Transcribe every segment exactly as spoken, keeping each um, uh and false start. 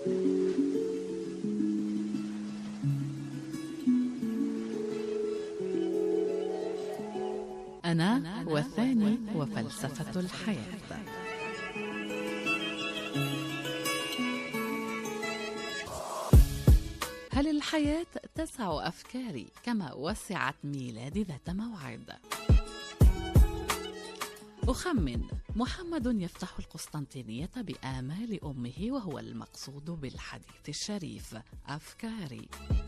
أنا والثاني وفلسفة الحياة. هل الحياة تسع أفكاري كما وسعت ميلادي ذات موعد؟ أخمن محمد يفتح القسطنطينية بآمال أمه وهو المقصود بالحديث الشريف أفكاري.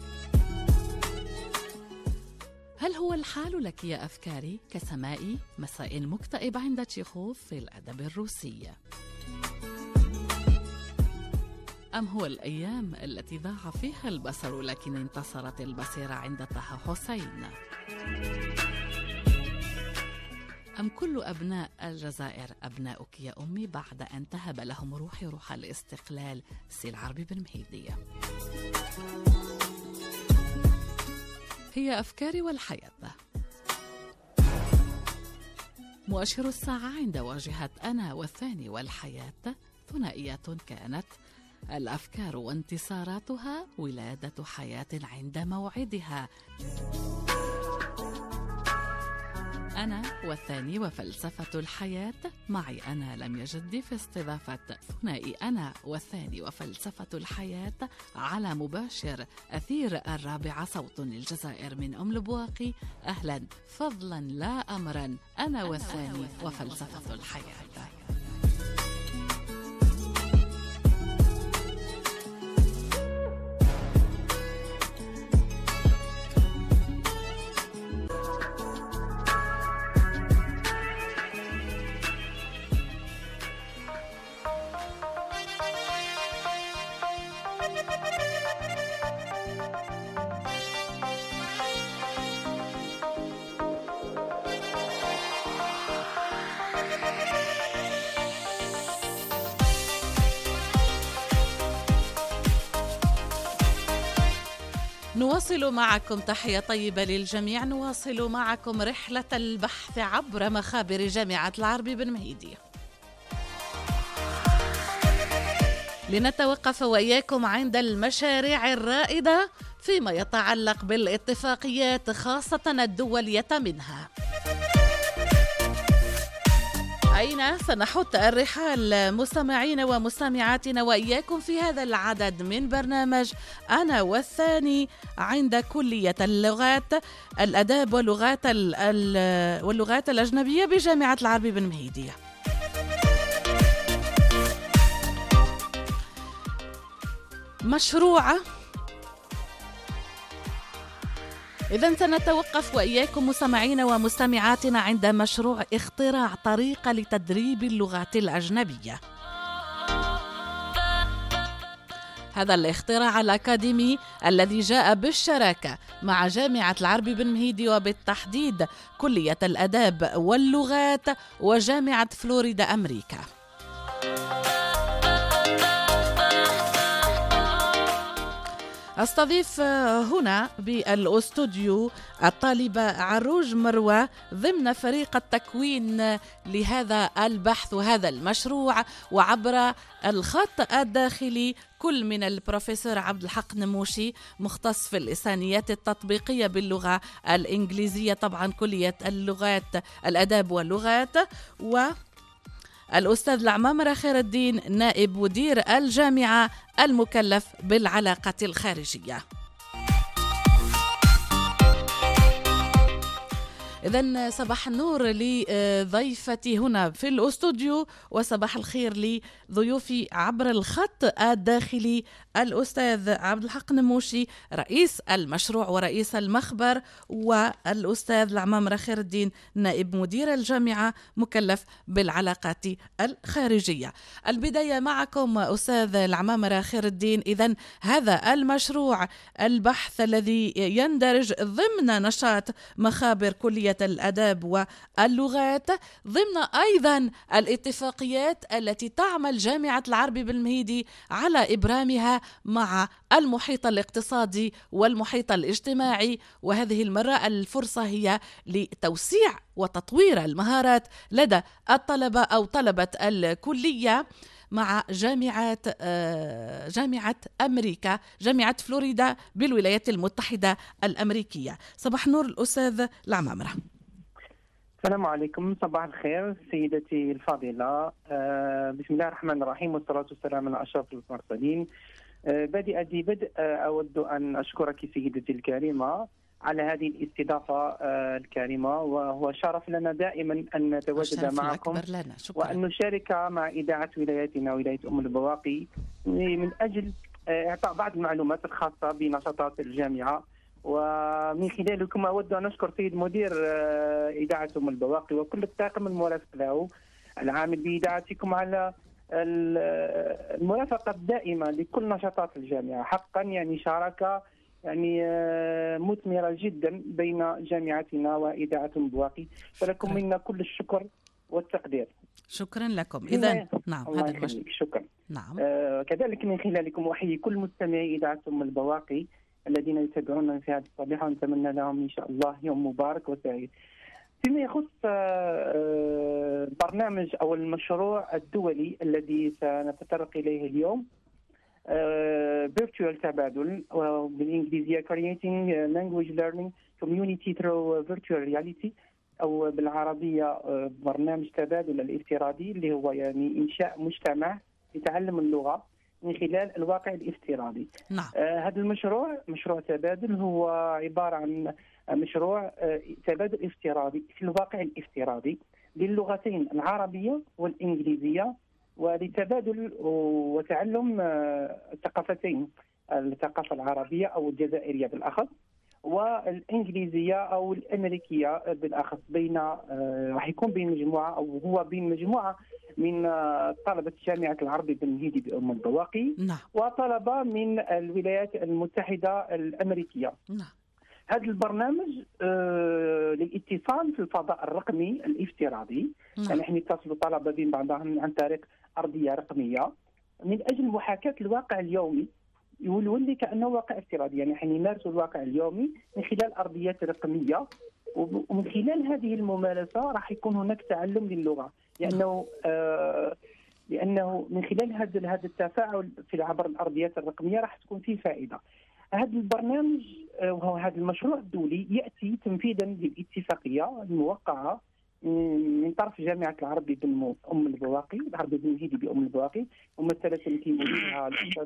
هل هو الحال لك يا أفكاري كسماء مساء مكتئب عند تشيخوف في الأدب الروسي؟ أم هو الأيام التي ضاع فيها البصر لكن انتصرت البصيرة عند طه حسين؟ أم كل أبناء الجزائر أبناؤك يا أمي بعد أن تهب لهم روحي روح الاستقلال سي العربي بن مهيدي؟ هي أفكاري والحياة. مؤشر الساعة عند واجهة أنا والثاني والحياة ثنائية كانت: الأفكار وانتصاراتها ولادة حياة عند موعدها. أنا والثاني وفلسفة الحياة، معي أنا لم يجد في استضافة ثنائي أنا والثاني وفلسفة الحياة على مباشر أثير الرابعة صوت الجزائر من أم لبواقي. أهلا فضلا لا أمرا، أنا والثاني وفلسفة الحياة. نواصل معكم، تحية طيبة للجميع. نواصل معكم رحلة البحث عبر مخابر جامعة العربي بن مهيدي، لنتوقف وإياكم عند المشاريع الرائدة فيما يتعلق بالاتفاقيات خاصة الدولية منها. أين سنحط الرحال مستمعين ومستمعاتنا وإياكم في هذا العدد من برنامج أنا والثاني عند كلية اللغات الأداب واللغات واللغات الأجنبية بجامعة العربي بن مهيدي. مشروع إذن سنتوقف وإياكم مستمعين ومستمعاتنا عند مشروع اختراع طريقة لتدريب اللغات الأجنبية. هذا الاختراع الأكاديمي الذي جاء بالشراكة مع جامعة العربي بن مهيدي وبالتحديد كلية الآداب واللغات وجامعة فلوريدا أمريكا. أستضيف هنا بالاستوديو الطالبة عروج مروة ضمن فريق التكوين لهذا البحث وهذا المشروع، وعبر الخط الداخلي كل من البروفيسور عبد الحق نموشي مختص في اللسانيات التطبيقية باللغة الإنجليزية، طبعا كلية اللغات الآداب واللغات، و الأستاذ العمامرة خير الدين نائب مدير الجامعة المكلف بالعلاقات الخارجية. إذن صباح النور لضيفتي هنا في الأستوديو، وصباح الخير لضيوفي عبر الخط الداخلي الأستاذ عبد الحق نموشي رئيس المشروع ورئيس المخبر، والأستاذ العمامرة خير الدين نائب مدير الجامعة مكلف بالعلاقات الخارجية. البداية معكم أستاذ العمامرة خير الدين. إذن هذا المشروع البحث الذي يندرج ضمن نشاط مخابر كلية الآداب واللغات ضمن أيضا الاتفاقيات التي تعمل جامعة العربي بن مهيدي على إبرامها مع المحيط الاقتصادي والمحيط الاجتماعي، وهذه المرة الفرصة هي لتوسيع وتطوير المهارات لدى الطلبة أو طلبة الكلية مع جامعات جامعة أمريكا، جامعة فلوريدا بالولايات المتحدة الأمريكية. صباح النور الأستاذ العمامرة. السلام عليكم، صباح الخير سيدتي الفاضلة. آه بسم الله الرحمن الرحيم، والصلاة والسلام على أشرف المرسلين. آه بادئ ذي بدء آه أود أن أشكرك سيدتي الكريمة على هذه الاستضافة آه الكريمة، وهو شرف لنا دائما أن نتواجد معكم وأن نشارك مع إذاعة ولايتنا ولاية أم البواقي من أجل آه إعطاء بعض المعلومات الخاصة بنشاطات الجامعة. ومن خلالكم أود أن أشكر سيد مدير إذاعة أم البواقي وكل الطاقم المرافق له العامل بإذاعتكم على المرافقة الدائمة لكل نشاطات الجامعة. حقا يعني شراكة يعني مثمرة جدا بين جامعتنا وإذاعة أم البواقي، فلكم منا كل الشكر والتقدير. شكرا لكم. إذا نعم هذا المشكور. شكرا. نعم. آه كذلك من خلالكم أحيي كل مستمعي إذاعة أم البواقي الذين يتابعون في هذه الصبيحة، ونتمنى لهم إن شاء الله يوم مبارك وسعيد. فيما يخص البرنامج أو المشروع الدولي الذي سنتطرق إليه اليوم، Virtual تبادل، بالإنجليزية Creating Language Learning Community Through Virtual Reality، أو بالعربية برنامج تبادل الافتراضي، اللي هو يعني إنشاء مجتمع لتعلم اللغة من خلال الواقع الافتراضي. نعم. آه هذا المشروع مشروع تبادل هو عبارة عن مشروع آه تبادل افتراضي في الواقع الافتراضي للغتين العربية والإنجليزية، ولتبادل وتعلم آه الثقافتين، الثقافة العربية أو الجزائرية بالأخص والإنجليزية أو الأمريكية بالأخص، بين راح يكون بين مجموعة أو هو بين مجموعة من طلبة جامعة العربي بن مهيدي بأم البواقي نعم. وطلبة من الولايات المتحدة الأمريكية. نعم. هذا البرنامج آه للاتصال في الفضاء الرقمي الافتراضي، نعم. يعني نحن نتصل طلبة بين بعضهم عن طريق أرضية رقمية من أجل محاكاة الواقع اليومي، يولي كأنه واقع افتراضي، يعني حين يمارسوا الواقع اليومي من خلال أرضيات رقمية. ومن خلال هذه الممارسة راح يكون هناك تعلم للغة، لأنه آه لأنه من خلال هذا هذا التفاعل في عبر الأرضيات الرقمية راح تكون فيه فائدة. هذا البرنامج وهو هذا المشروع الدولي يأتي تنفيذا للاتفاقية الموقعة من طرف جامعة العربي بن أم البواقي، العربي بن مهيدي بأم البواقي، ممثلة في مديرها الأستاذ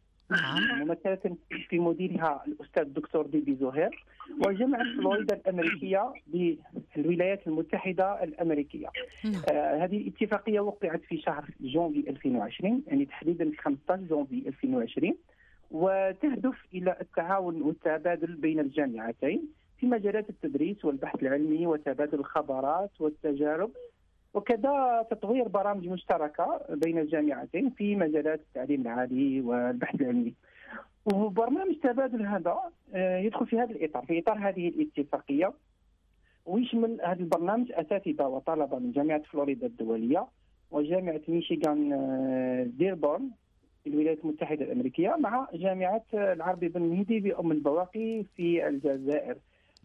ممثلة في مديرها الأستاذ الدكتور ديبي زهير، وجامعة فلوريدا الأمريكية بالولايات المتحدة الأمريكية. آه هذه الاتفاقية وقعت في شهر جونفي ألفين وعشرين، يعني تحديدا في خمسة عشر جونفي ألفين وعشرين، وتهدف إلى التعاون والتبادل بين الجامعتين في مجالات التدريس والبحث العلمي وتبادل الخبرات والتجارب، وكذا تطوير برامج مشتركة بين الجامعتين في مجالات التعليم العالي والبحث العلمي. وبرنامج تبادل هذا يدخل في هذا الإطار، في إطار هذه الاتفاقية، ويشمل هذا البرنامج أساتذة وطلبة من جامعة فلوريدا الدولية وجامعة ميشيغان ديربورن في الولايات المتحدة الأمريكية مع جامعة العربي بن مهيدي بأم البواقي في الجزائر.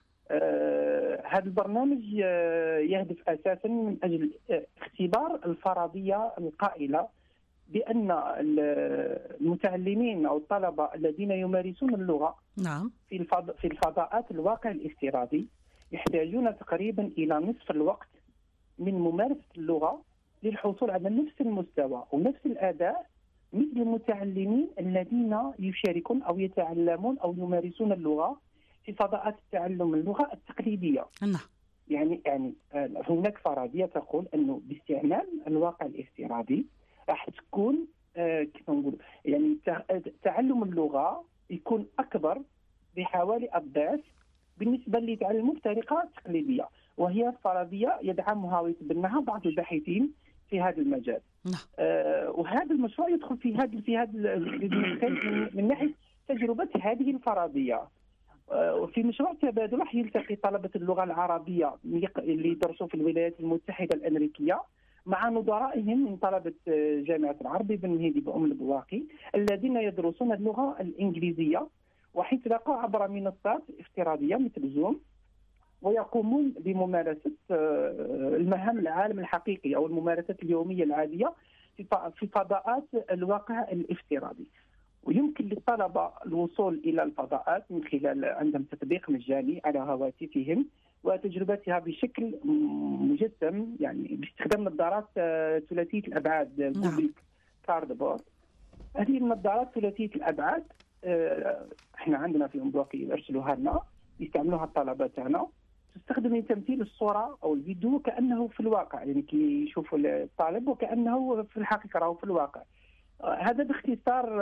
آه هذا البرنامج آه يهدف أساسا من أجل آه اختبار الفرضية القائلة بأن المتعلمين أو الطلبة الذين يمارسون اللغة نعم. في الفضاء في الفضاءات الواقع الافتراضي يحتاجون تقريبا إلى نصف الوقت من ممارسة اللغة للحصول على نفس المستوى ونفس الأداء مثل المتعلمين الذين يشاركون أو يتعلمون أو يمارسون اللغة في فضاءات تعلم اللغة التقليدية. نعم. يعني يعني هناك فرضية تقول أنه باستعمال الواقع الافتراضي راح تكون آه كيف نقول يعني تعلم اللغة يكون أكبر بحوالي الضعف بالنسبة اللي يتعلموا بطريقة تقليدية، وهي فرضية يدعمها ويتبناها بعض الباحثين في هذا المجال. نعم. آه وهذا المشروع يدخل في هذا في هذا من, من ناحية تجربة هذه الفرضية. وفي مشروع تبادل راح يلتقي طلبة اللغة العربية اللي يدرسوا في الولايات المتحدة الأمريكية مع نظرائهم من طلبة جامعة العربي بن مهيدي بأم البواقي الذين يدرسون اللغة الإنجليزية، وحيتلاقوا عبر منصات افتراضية مثل زوم، ويقومون بممارسة المهام العالم الحقيقي أو الممارسات اليومية العادية في فضاءات الواقع الافتراضي. ويمكن للطلبة الوصول إلى الفضاءات من خلال عندهم تطبيق مجاني على هواتفهم وتجربتها بشكل مجسم، يعني باستخدام نظارات ثلاثية الأبعاد جوجل كاردبورد. هذه النظارات ثلاثية الأبعاد احنا عندنا في أمبوكي يرسلوها لنا، يستعملوها الطلبة تاعنا، تستخدم لتمثيل الصورة أو الفيديو كأنه في الواقع، يعني كي يشوفوا الطالب وكأنه في الحقيقة راهو في الواقع. هذا باختصار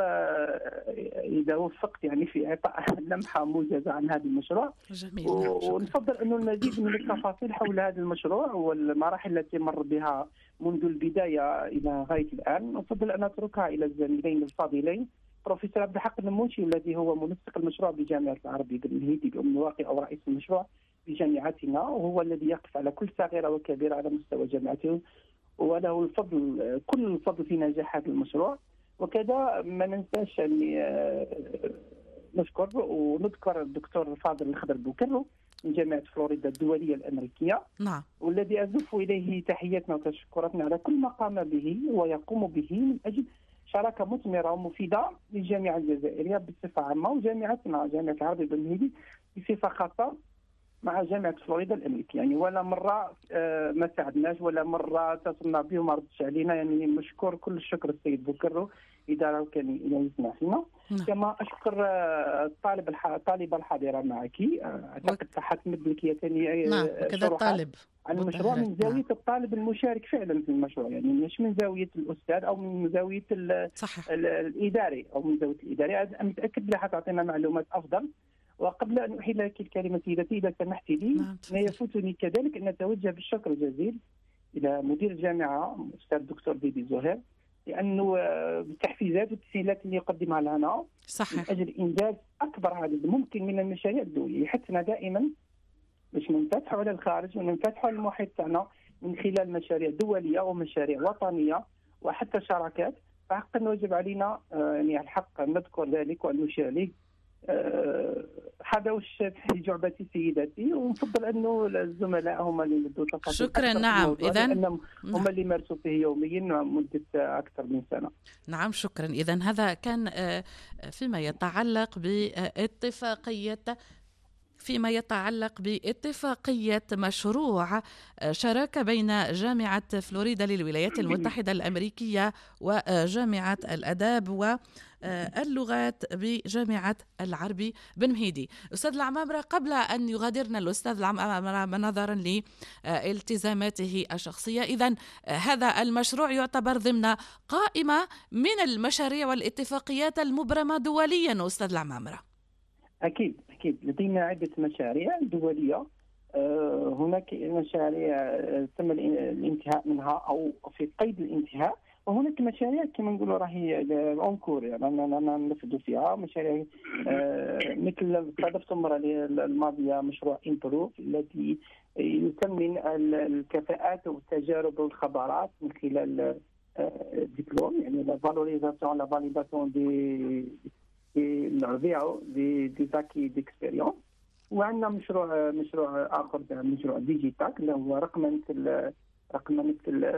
إذا وفقت يعني في إعطاء لمحة موجزة عن هذا المشروع. جميل. ونفضل أنه المزيد من التفاصيل حول هذا المشروع والمراحل التي مر بها منذ البداية إلى غاية الآن نفضل أن نتركها إلى الزميلين الفاضلين بروفيسور عبد الحق النموشي الذي هو منسق المشروع بجامعة العربية بن مهيدي بأم الواقي أو رئيس المشروع بجامعتنا، وهو الذي يقف على كل صغيرة وكبيرة على مستوى جامعته، وله الفضل كل الفضل في نجاح هذا المشروع. وكذا ما ننساش أن نشكر ونذكر الدكتور فاضل الخضر بوكرو من جامعة فلوريدا الدولية الأمريكية، نعم، والذي أزف إليه تحياتنا وتشكراتنا على كل ما قام به ويقوم به من أجل شراكة مثمرة ومفيدة للجامعة الجزائرية بصفة عامة وجامعتنا جامعة العربية بن مهيدي بصفة خاصة مع جامعة فلوريدا الأمريكية. يعني ولا مرة ما ساعدناش ولا مرة اتصلنا به وما ردش علينا، يعني مشكور كل الشكر السيد بوكرو إذا راه كان يسمع فينا. كما أشكر الطالب الطالبة الحاضرة معك، أعتقد حتمد لك ثاني نعم كذا الطالب عن المشروع من زاوية نعم. الطالب المشارك فعلا في المشروع، يعني مش من زاوية الأستاذ أو من زاوية الإداري أو من زاوية الإداري. أنا متأكد بها حتعطينا معلومات أفضل. وقبل أن أحيل لك الكلمة سيدتي إذا سمحت لي، نعم. ما يفوتني كذلك أن أتوجه بالشكر الجزيل إلى مدير الجامعة الأستاذ الدكتور بيبي زهير، لأنه بالتحفيزات والتسهيلات اللي يقدمها لنا صحيح. من أجل إنجاز أكبر عدد ممكن من المشاريع الدولية، يحثنا دائما باش ننفتحوا على الخارج وننفتحوا على المحيط تاعنا من خلال مشاريع دولية ومشاريع وطنية وحتى شراكات. فحقا واجب علينا يعني الحق أن نذكر ذلك وأن نشير له. هذا وش في جعبتي سيداتي، ونفضل انه الزملاء هم اللي يدوا تفاصيل. شكرا. نعم، اذا هم نعم. اللي مارسوا فيه يوميا مده اكثر من سنه. نعم شكرا. اذا هذا كان فيما يتعلق باتفاقيه فيما يتعلق باتفاقية مشروع شراكة بين جامعة فلوريدا للولايات المتحدة الأمريكية وجامعة الآداب واللغات بجامعة العربي بن مهيدي. أستاذ العمامرة، قبل أن يغادرنا الأستاذ العمامرة نظرا لالتزاماته الشخصية، إذن هذا المشروع يعتبر ضمن قائمة من المشاريع والاتفاقيات المبرمة دوليا أستاذ العمامرة؟ أكيد أكيد لدينا عدة مشاريع دولية. أه هناك مشاريع تم الانتهاء منها أو في قيد الانتهاء، وهناك مشاريع كما نقولوا راهي اونكور يعني أنا نفذ فيها مشاريع أه مثل استضفت المرة الماضية مشروع إمبروف الذي يثمن الكفاءات والتجارب والخبرات من خلال الدبلوم، يعني لا فالوريزاسيون لا فاليداسيون دي نرجعوا لديزاكي ديكسبيريونس. وعندنا مشروع مشروع اخر مشروع ديجيتال اللي هو رقمنه رقمنه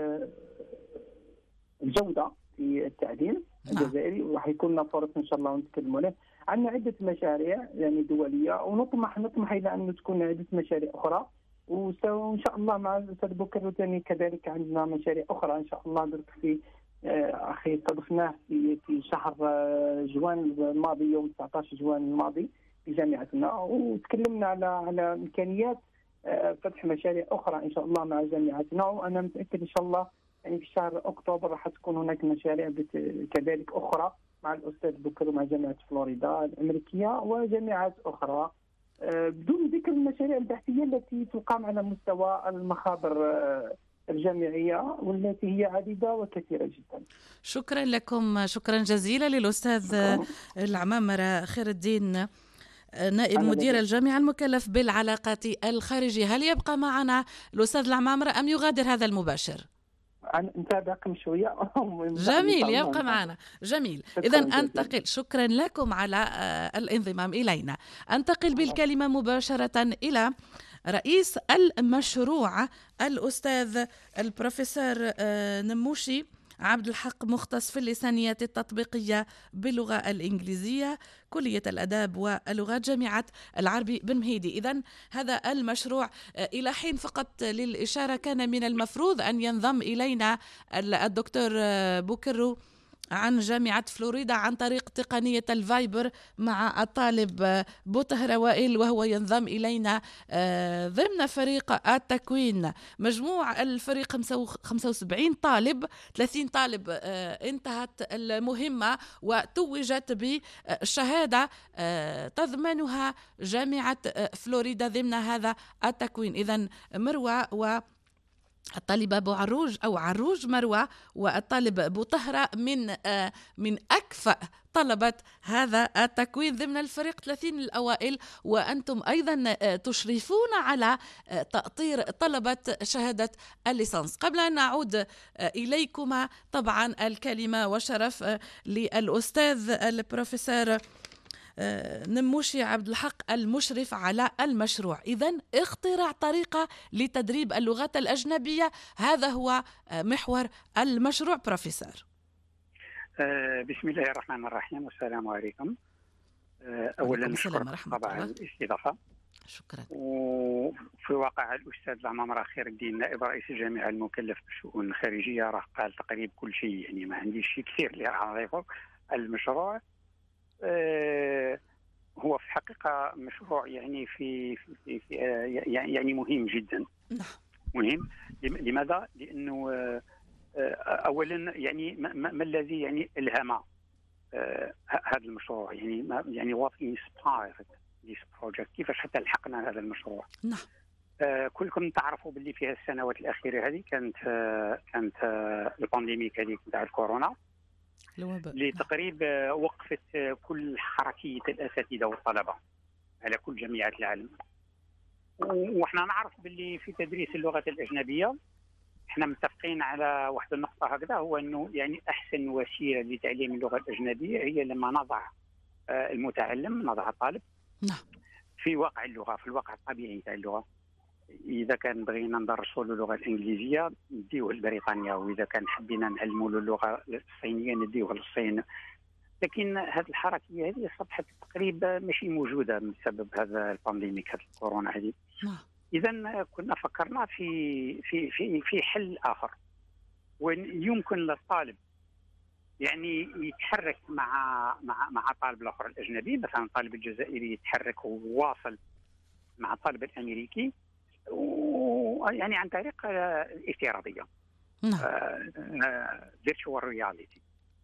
الجوده في التعليم الجزائري، وراح يكون لنا فرص ان شاء الله نتكلموا عليه. عندنا عده مشاريع يعني دوليه، ونطمح نطمح الى ان تكون عده مشاريع اخرى، وان شاء الله مع الاستاذ بوكر ثاني كذلك عندنا مشاريع اخرى ان شاء الله. درت في اخي استضفناه في في شهر جوان الماضي، يوم تسعة عشر جوان الماضي في جامعتنا، وتكلمنا على على امكانيات فتح مشاريع اخرى ان شاء الله مع جامعتنا. وانا متاكد ان شاء الله يعني في شهر اكتوبر راح تكون هناك مشاريع كذلك اخرى مع الاستاذ بوكر مع جامعه فلوريدا الامريكيه وجامعات اخرى، بدون ذكر المشاريع البحثيه التي تقام على مستوى المخابر الجامعية والتي هي عديدة وكثيرة جدا. شكرا لكم، شكرا جزيلا للأستاذ العمامرة خير الدين نائب مدير الجامعة المكلف بالعلاقات الخارجية. هل يبقى معنا الأستاذ العمامرة أم يغادر هذا المباشر؟ نتابعكم شوية. جميل، يبقى معنا. جميل. إذن أنتقل، شكرا لكم على الانضمام إلينا. أنتقل بالكلمة مباشرة إلى رئيس المشروع الأستاذ البروفيسور نموشي عبد الحق مختص في اللسانيات التطبيقية باللغة الإنجليزية، كلية الآداب واللغات، جامعة العربي بن مهيدي. إذن هذا المشروع إلى حين فقط للإشارة كان من المفروض أن ينضم إلينا الدكتور بوكرو عن جامعة فلوريدا عن طريق تقنية الفايبر مع الطالب بوطهر وائل، وهو ينضم إلينا ضمن فريق التكوين. مجموع الفريق خمسة وسبعين طالب، ثلاثين طالب انتهت المهمة وتوجت بالشهادة تضمنها جامعة فلوريدا ضمن هذا التكوين. إذن مروة و الطالبة أبو عروج أو عروج مروة والطالب أبو طهرة من آه من أكفأ طلبة هذا التكوين ضمن الفريق ثلاثين الأوائل، وأنتم أيضا آه تشرفون على آه تأطير طلبة شهادة الليسانس. قبل أن نعود آه إليكما طبعا الكلمة وشرف آه للأستاذ البروفيسور نموشي عبد الحق المشرف على المشروع. إذن اختراع طريقة لتدريب اللغات الأجنبية، هذا هو محور المشروع بروفيسور. بسم الله الرحمن الرحيم والسلام عليكم. أولا نشكر طبعا الاستضافة. شكرا. وفي واقع الأستاذ العمامرة خير الدين نائب رئيس الجامعة المكلف بالشؤون الخارجية راه قال تقريبا كل شيء، يعني ما عنديش شيء كثير اللي راح نضيفه. المشروع آه هو في الحقيقة مشروع يعني في, في, في آه يعني مهم جدا. مهم لماذا؟ لأنه آه أولا يعني ما, ما الذي يعني ألهم آه هذا المشروع، يعني ما يعني what inspired this project، كيفاش حتى لحقنا هذا المشروع. نعم. آه كلكم تعرفوا باللي في السنوات الأخيرة هذه كانت آه كانت آه البانديميك هذيك نتاع الكورونا اللي تقريبا وقفت كل حركية الأساتذة والطلبة على كل جامعات العالم. وإحنا نعرف باللي في تدريس اللغات الأجنبية إحنا متفقين على واحد النقطة هكذا، هو أنه يعني أحسن وسيلة لتعليم اللغة الأجنبية هي لما نضع المتعلم، نضع الطالب في واقع اللغة، في الواقع الطبيعي تاع اللغة. إذا كان بغينا ندرسوا له اللغة الإنجليزية نديوه لبريطانيا، وإذا كان حبينا نعلموا له اللغة الصينية نديوه للصين. لكن هذه الحركية هذه أصبحت تقريبا ماشي موجودة بسبب هذا البانديميك، هذا الكورونا هذه. إذا كنا فكرنا في في في في حل آخر، وين يمكن للطالب يعني يتحرك مع مع مع الطالب الآخر الأجنبي. مثلا الطالب الجزائري يتحرك وواصل مع الطالب الأمريكي، ويعني عن طريق الافتراضيه. نعم. فيرتشوال رياليتي.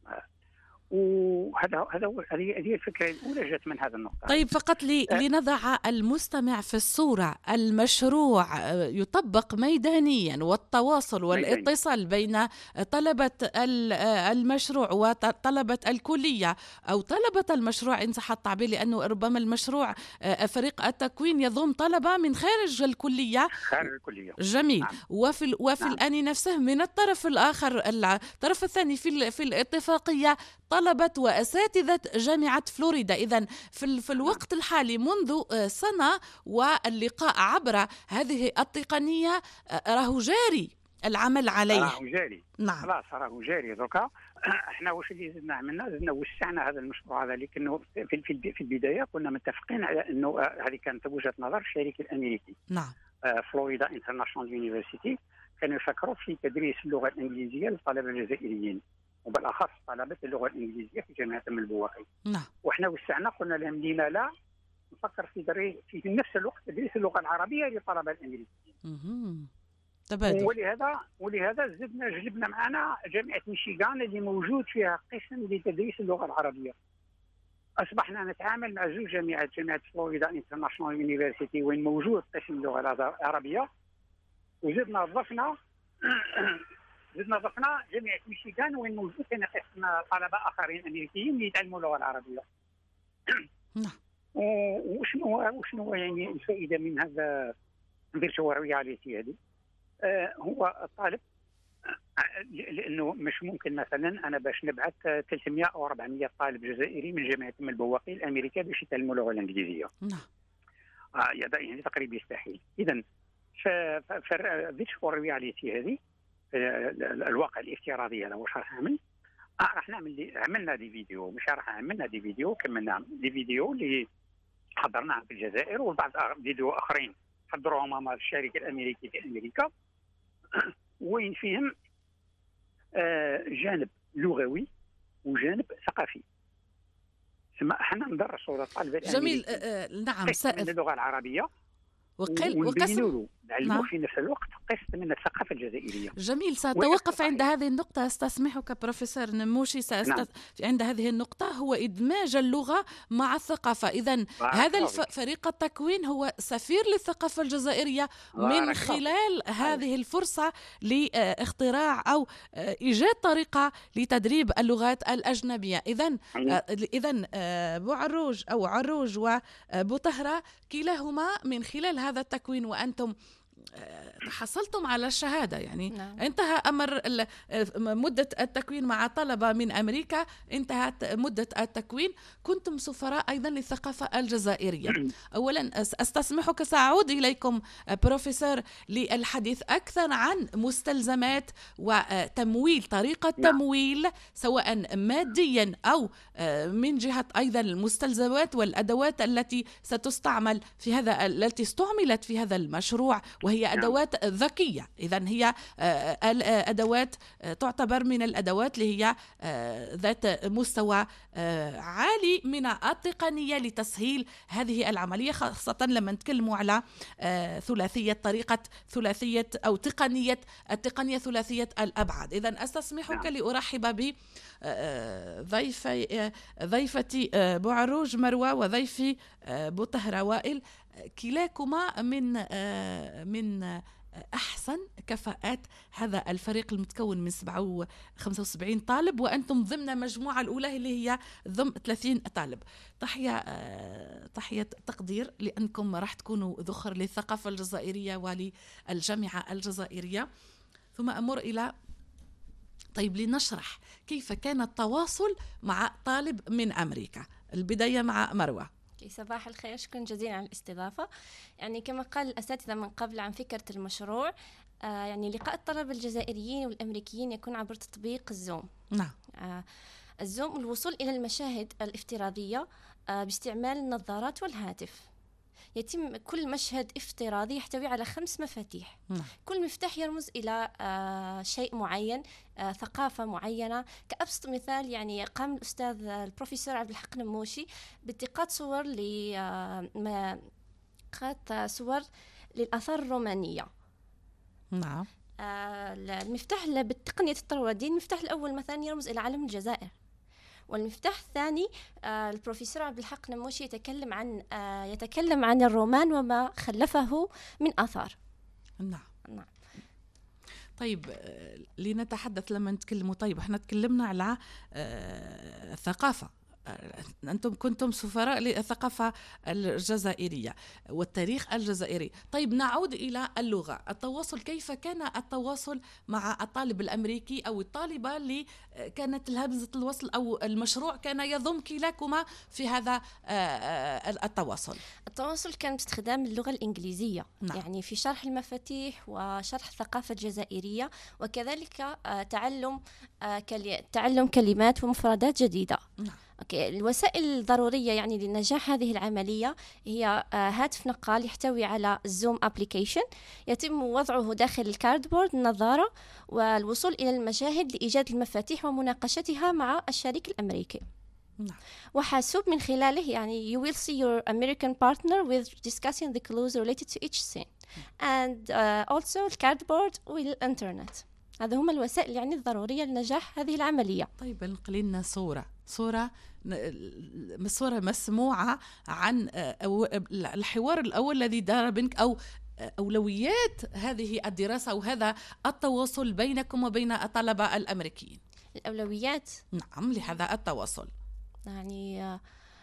وهذا هذا هذه هذه الفكره الاولى جت من هذا النقطه. طيب فقط لي أه لنضع المستمع في الصوره، المشروع يطبق ميدانيا، والتواصل والاتصال بين طلبه المشروع وطلبه الكليه او طلبه المشروع ان صح التعبير، لانه ربما المشروع فريق التكوين يضم طلبه من خارج الكليه. خارج الكليه. جميل. نعم. وفي وفي نعم. الان نفسه من الطرف الاخر، الطرف الثاني في في الاتفاقيه طلبة وأساتذة جامعة فلوريدا. إذن في, في الوقت الحالي منذ سنة واللقاء عبر هذه التقنية راه جاري العمل عليه. راه جاري. نعم. خلاص راه جاري دركا. احنا واش اللي زدنا عملنا؟ زدنا وسعنا هذا المشروع هذا، لكنه في في البداية كنا متفقين على انه هذه كانت وجهة نظر الشريك الامريكي. نعم. فلوريدا انترناشونال يونيفرسيتي كانوا يفكروا في تدريس اللغة الإنجليزية للطلبة الجزائريين، وبالاخص طلبه اللغه الانجليزيه في جامعه ام البواقي. نعم. وحنا وسعنا، قلنا لهم لما لا نفكر في دري في نفس الوقت تدريس اللغه العربيه للطلبه الامريكيين. اها تبادل. ولهذا ولهذا زدنا جلبنا معنا جامعه ميشيغان اللي موجود فيها قسم لتدريس اللغه العربيه. اصبحنا نتعامل مع زوج جامعات، جامعه فلوريدا انترناشونال يونيفرسيتي وين موجود قسم اللغه العربيه، وزدنا ضفنا زدنا ضفنا جامعة ميشيغان وين موجود كان قسم طلبة آخرين أمريكيين اللي يتعلموا اللغة العربية. نعم. وشنو وشنو يعني الفائدة من هذا الفيرتشوال رياليتي هذه؟ آه هو الطالب، لأنه مش ممكن مثلا أنا باش نبعث ثلاثمائة أو أربعمائة طالب جزائري من جامعة أم البواقي الأمريكية باش يتعلموا اللغة الإنجليزية. نعم. آه يعني تقريبا يستحيل. إذا فالفيرتشوال رياليتي هذه الواقع الافتراضي هذا واش راح نعمل؟ آه راح نعمل لي عملنا دي فيديو، مش راح عملنا دي فيديو كملنا دي فيديو اللي حضرناها في الجزائر، وبعض فيديو اخرين حضروهم مع الشركه الامريكيه في امريكا وين فيهم آه جانب لغوي وجانب ثقافي. ثم احنا ندرسوا للطالب جميل. آه آه نعم. من اللغه العربيه وقل وقسم نعلمه في نفس الوقت قسم من الثقافة الجزائرية. جميل. سأتوقف عند هذه النقطة، استسمحك بروفيسور نموشي. سأست... نعم. عند هذه النقطة هو إدماج اللغة مع الثقافة. إذن هذا الف... فريق التكوين هو سفير للثقافة الجزائرية من خلال هذه الفرصة لاختراع أو إيجاد طريقة لتدريب اللغات الأجنبية. إذن إذن بوعروج أو عروج وبوطهرة كلاهما من خلال هذا التكوين وأنتم حصلتم على الشهادة، يعني نعم. انتهى أمر مدة التكوين مع طلبة من أمريكا، انتهت مدة التكوين، كنتم سفراء أيضا للثقافة الجزائرية. أولا أستسمحك، سأعود إليكم بروفيسور للحديث أكثر عن مستلزمات وتمويل، طريقة تمويل سواء ماديا أو من جهة أيضا المستلزمات والأدوات التي ستستعمل في هذا التي استعملت في هذا المشروع، وهي أدوات ذكية. إذن هي أدوات تعتبر من الأدوات اللي هي ذات مستوى عالي من التقنية لتسهيل هذه العملية، خاصة لما نتكلموا على ثلاثية طريقة ثلاثية أو تقنية التقنية ثلاثية الأبعاد. إذن أستسمحك لأرحب ب ضيفي ضيفتي بوعروج مروة وضيفي بوطهرة وائل، كلاكما من من أحسن كفاءات هذا الفريق المتكون من سبعة وخمسة وسبعين طالب، وأنتم ضمن مجموعة الأولى اللي هي ضم ثلاثين طالب. تحية تحية تقدير لأنكم راح تكونوا ذخر للثقافة الجزائرية وللجامعة الجزائرية. ثم أمر إلى طيب لنشرح كيف كان التواصل مع طالب من أمريكا. البداية مع مروة. صباح الخير، شكرا جزيلا على الاستضافة. يعني كما قال الأساتذة من قبل عن فكرة المشروع، آه يعني لقاء الطلبة الجزائريين والأمريكيين يكون عبر تطبيق الزوم. نعم. آه الزوم الوصول إلى المشاهد الافتراضية آه باستعمال النظارات والهاتف. يتم كل مشهد افتراضي يحتوي على خمس مفاتيح. م. كل مفتاح يرمز إلى آه شيء معين، آه ثقافة معينة. كأبسط مثال يعني قام الأستاذ البروفيسور عبد الحق نموشي بالتقاط صور ل آه قات صور للآثار الرومانية. نعم. آه المفتاح بالتقنية الطروادين، المفتاح الأول مثلا يرمز إلى علم الجزائر، والمفتاح الثاني آه البروفيسور عبد الحق نموشي يتكلم عن آه يتكلم عن الرومان وما خلفه من آثار. نعم. نعم. طيب لنتحدث لما نتكلموا، طيب احنا تكلمنا على آه الثقافة، أنتم كنتم سفراء للثقافة الجزائرية والتاريخ الجزائري. طيب نعود إلى اللغة، التواصل، كيف كان التواصل مع الطالب الأمريكي أو الطالبة اللي كانت همزة الوصل أو المشروع كان يضم كلاكما في هذا التواصل؟ التواصل كان باستخدام اللغة الإنجليزية. نعم. يعني في شرح المفاتيح وشرح الثقافة الجزائرية، وكذلك تعلم تعلم كلمات ومفردات جديدة. نعم. أوكي. الوسائل الضرورية يعني لنجاح هذه العملية هي هاتف نقال يحتوي على زوم أبليكيشن، يتم وضعه داخل الكاردبورد النظارة، والوصول إلى المشاهد لإيجاد المفاتيح ومناقشتها مع الشريك الأمريكي. نعم. وحاسوب من خلاله يعني you will see your American partner with discussing the clues related to each scene and uh, also الكاردبورد والإنترنت. هذه هم الوسائل يعني الضرورية لنجاح هذه العملية. طيب نقل لنا صورة صورة صورة مسموعة عن الحوار الأول الذي دار بينك أو أولويات هذه الدراسة أو هذا التواصل بينكم وبين الطلبة الأمريكيين. الأولويات نعم لهذا التواصل يعني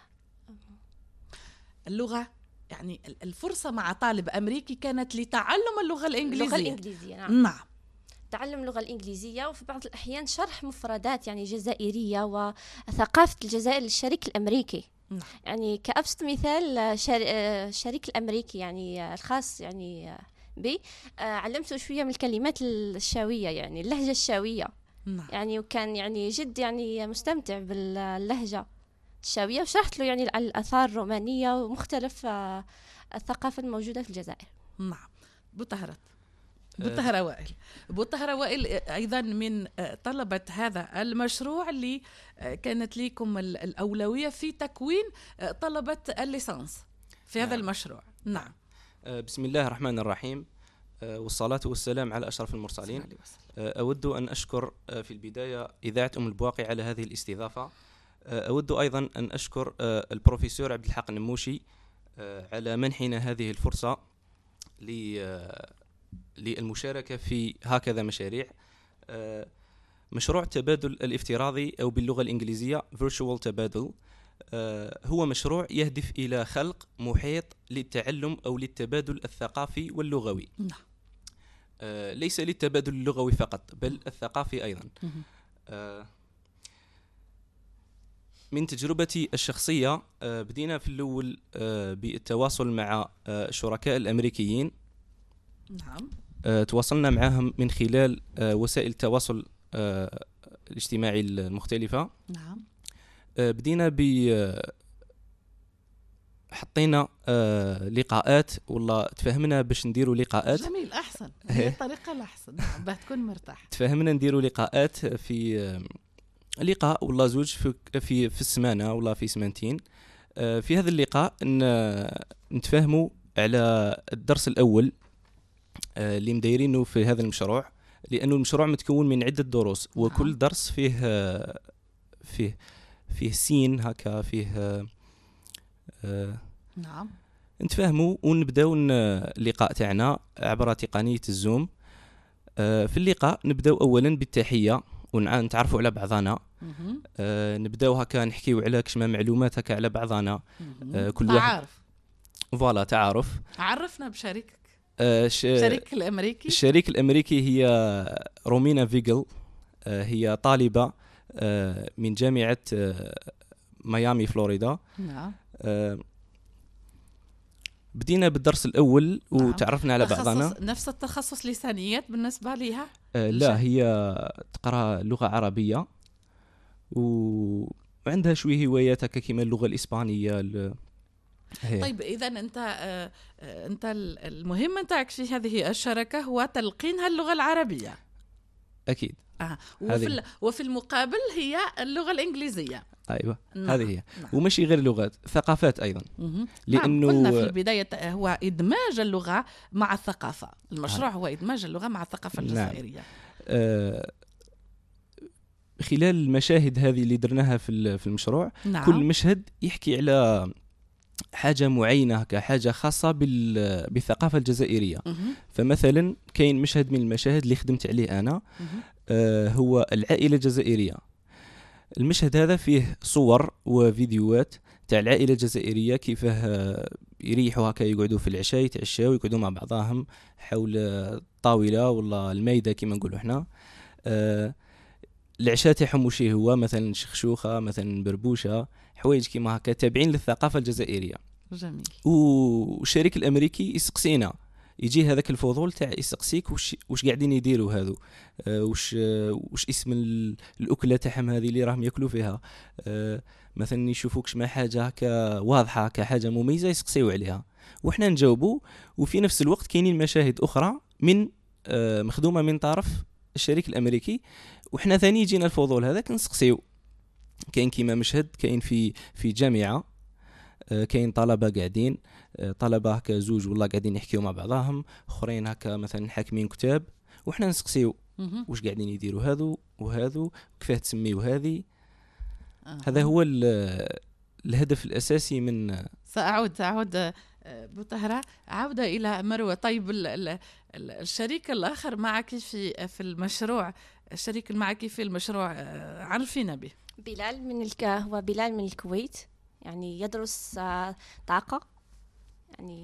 اللغة، يعني الفرصة مع طالب أمريكي كانت لتعلم اللغة الإنجليزية. اللغة الإنجليزية نعم. نعم. تعلم اللغة الإنجليزية، وفي بعض الأحيان شرح مفردات يعني جزائرية وثقافة الجزائر للشريك الأمريكي. نعم. يعني كأبسط مثال الشريك الأمريكي يعني الخاص يعني بي آه علمته شويه من الكلمات الشاويه، يعني اللهجه الشاويه. نعم. يعني وكان يعني جد يعني مستمتع باللهجه الشاويه، وشرحت له يعني الاثار الرومانيه ومختلف آه الثقافه الموجوده في الجزائر. نعم. بوطهرة بوطهرة وائل بوطهرة وائل أيضا من طلبة هذا المشروع اللي كانت لكم الأولوية في تكوين طلبة الليسانس في هذا نعم. المشروع. نعم. بسم الله الرحمن الرحيم، والصلاة والسلام على أشرف المرسلين. أود أن أشكر في البداية إذاعة أم البواقي على هذه الاستضافة. أود أيضا أن أشكر البروفيسور عبد الحق النموشي على منحنا هذه الفرصة للمشاركة في هكذا مشاريع. مشروع التبادل الافتراضي أو باللغة الإنجليزية Virtual تبادل هو مشروع يهدف إلى خلق محيط للتعلم أو للتبادل الثقافي واللغوي. ليس للتبادل اللغوي فقط بل الثقافي أيضا. من تجربتي الشخصية بدينا في الأول بالتواصل مع الشركاء الأمريكيين. نعم. تواصلنا معهم من خلال وسائل التواصل الاجتماعي المختلفة. نعم. بدينا ب حطينا لقاءات والله تفهمنا باش نديروا لقاءات. جميل، أحسن هي الطريقة الأحسن باه تكون مرتاح. تفهمنا نديروا لقاءات في لقاء والله زوج في في, في السمانة والله في سمانتين. في هذا اللقاء نتفاهموا على الدرس الأول اللي مدايرينه في هذا المشروع، لأنه المشروع متكون من عدة دروس وكل نعم. درس فيه فيه فيه سين هكا فيه آه نعم. نتفاهموا ونبداو اللقاء تاعنا عبر تقنية الزوم. آه في اللقاء نبداو أولا بالتحية ونتعرفوا على بعضنا. آه نبداو هكا نحكيو على كشما معلومات هكا على بعضنا. آه كل واحد تعارف. فوالا تعارف. عرفنا بشريكك. آه ش... الشريك الأمريكي. الشريك الأمريكي هي رومينا فيجل. آه هي طالبة آه من جامعة آه ميامي فلوريدا. نعم. آه بدينا بالدرس الأول نعم. وتعرفنا على بعضنا. نفس التخصص لسانيات بالنسبة لها؟ آه لا، هي تقرأ لغة عربية و... وعندها شوية هوايات هكا كيما اللغة الإسبانية ال... طيب إذا أنت آه أنت المهم نتاعك في هذه الشراكة هو تلقين اللغة العربية. أكيد. آه. وفي, وفي المقابل هي اللغة الإنجليزية. أيوة. نعم. هذه هي. نعم. ومشي غير لغات، ثقافات أيضا. مه. لأنه نعم. قلنا في البداية هو إدماج اللغة مع الثقافة. المشروع آه. هو إدماج اللغة مع الثقافة الجزائرية. نعم. آه خلال المشاهد هذه اللي درناها في في المشروع نعم. كل مشهد يحكي على حاجة معينة كحاجة خاصة بالثقافة الجزائرية. مه. فمثلا كاين مشهد من المشاهد اللي خدمت عليه أنا آه هو العائلة الجزائرية. المشهد هذا فيه صور وفيديوهات تاع العائلة الجزائرية كيفاه يريحوا هكا يقعدوا في العشاء يتعشاو يقعدوا مع بعضهم حول الطاولة ولا المائدة كما نقولوا احنا. آه العشاء تاعهم وشي هو مثلا شخشوخة مثلا بربوشة حوايج كيما هكا تابعين للثقافة الجزائرية. جميل. والشريك الأمريكي يسقسينا يجي هذاك الفضول تاع يسقسيك وش واش قاعدين يديروا هذو آه وش آه وش اسم الأكلة تاعهم هذه اللي راهم ياكلوا فيها. آه مثلا يشوفوك شما حاجة هكا واضحة كحاجة مميزة يسقسيو عليها وإحنا نجاوبوا. وفي نفس الوقت كاينين مشاهد أخرى من آه مخدومة من طرف الشريك الأمريكي وإحنا ثاني يجينا الفضول هذا كنسقسيو. كاين كيما مشهد كاين في في جامعة آه كاين طلبة قاعدين آه طلبة هكا زوج والله قاعدين يحكيوا مع بعضهم اخرين هكا مثلا حاكمين كتاب وإحنا نسقسيو واش قاعدين يديروا هذو وهذو كيفاه تسميوا هذه. أه. هذا هو الهدف الأساسي من. سأعود سأعود بوطهرة عودة إلى مروة. طيب ال ال الشريك الآخر معك في في المشروع الشريك معك في المشروع عرفينا به. بلال من الك... هو بلال من الكويت، يعني يدرس طاقة، يعني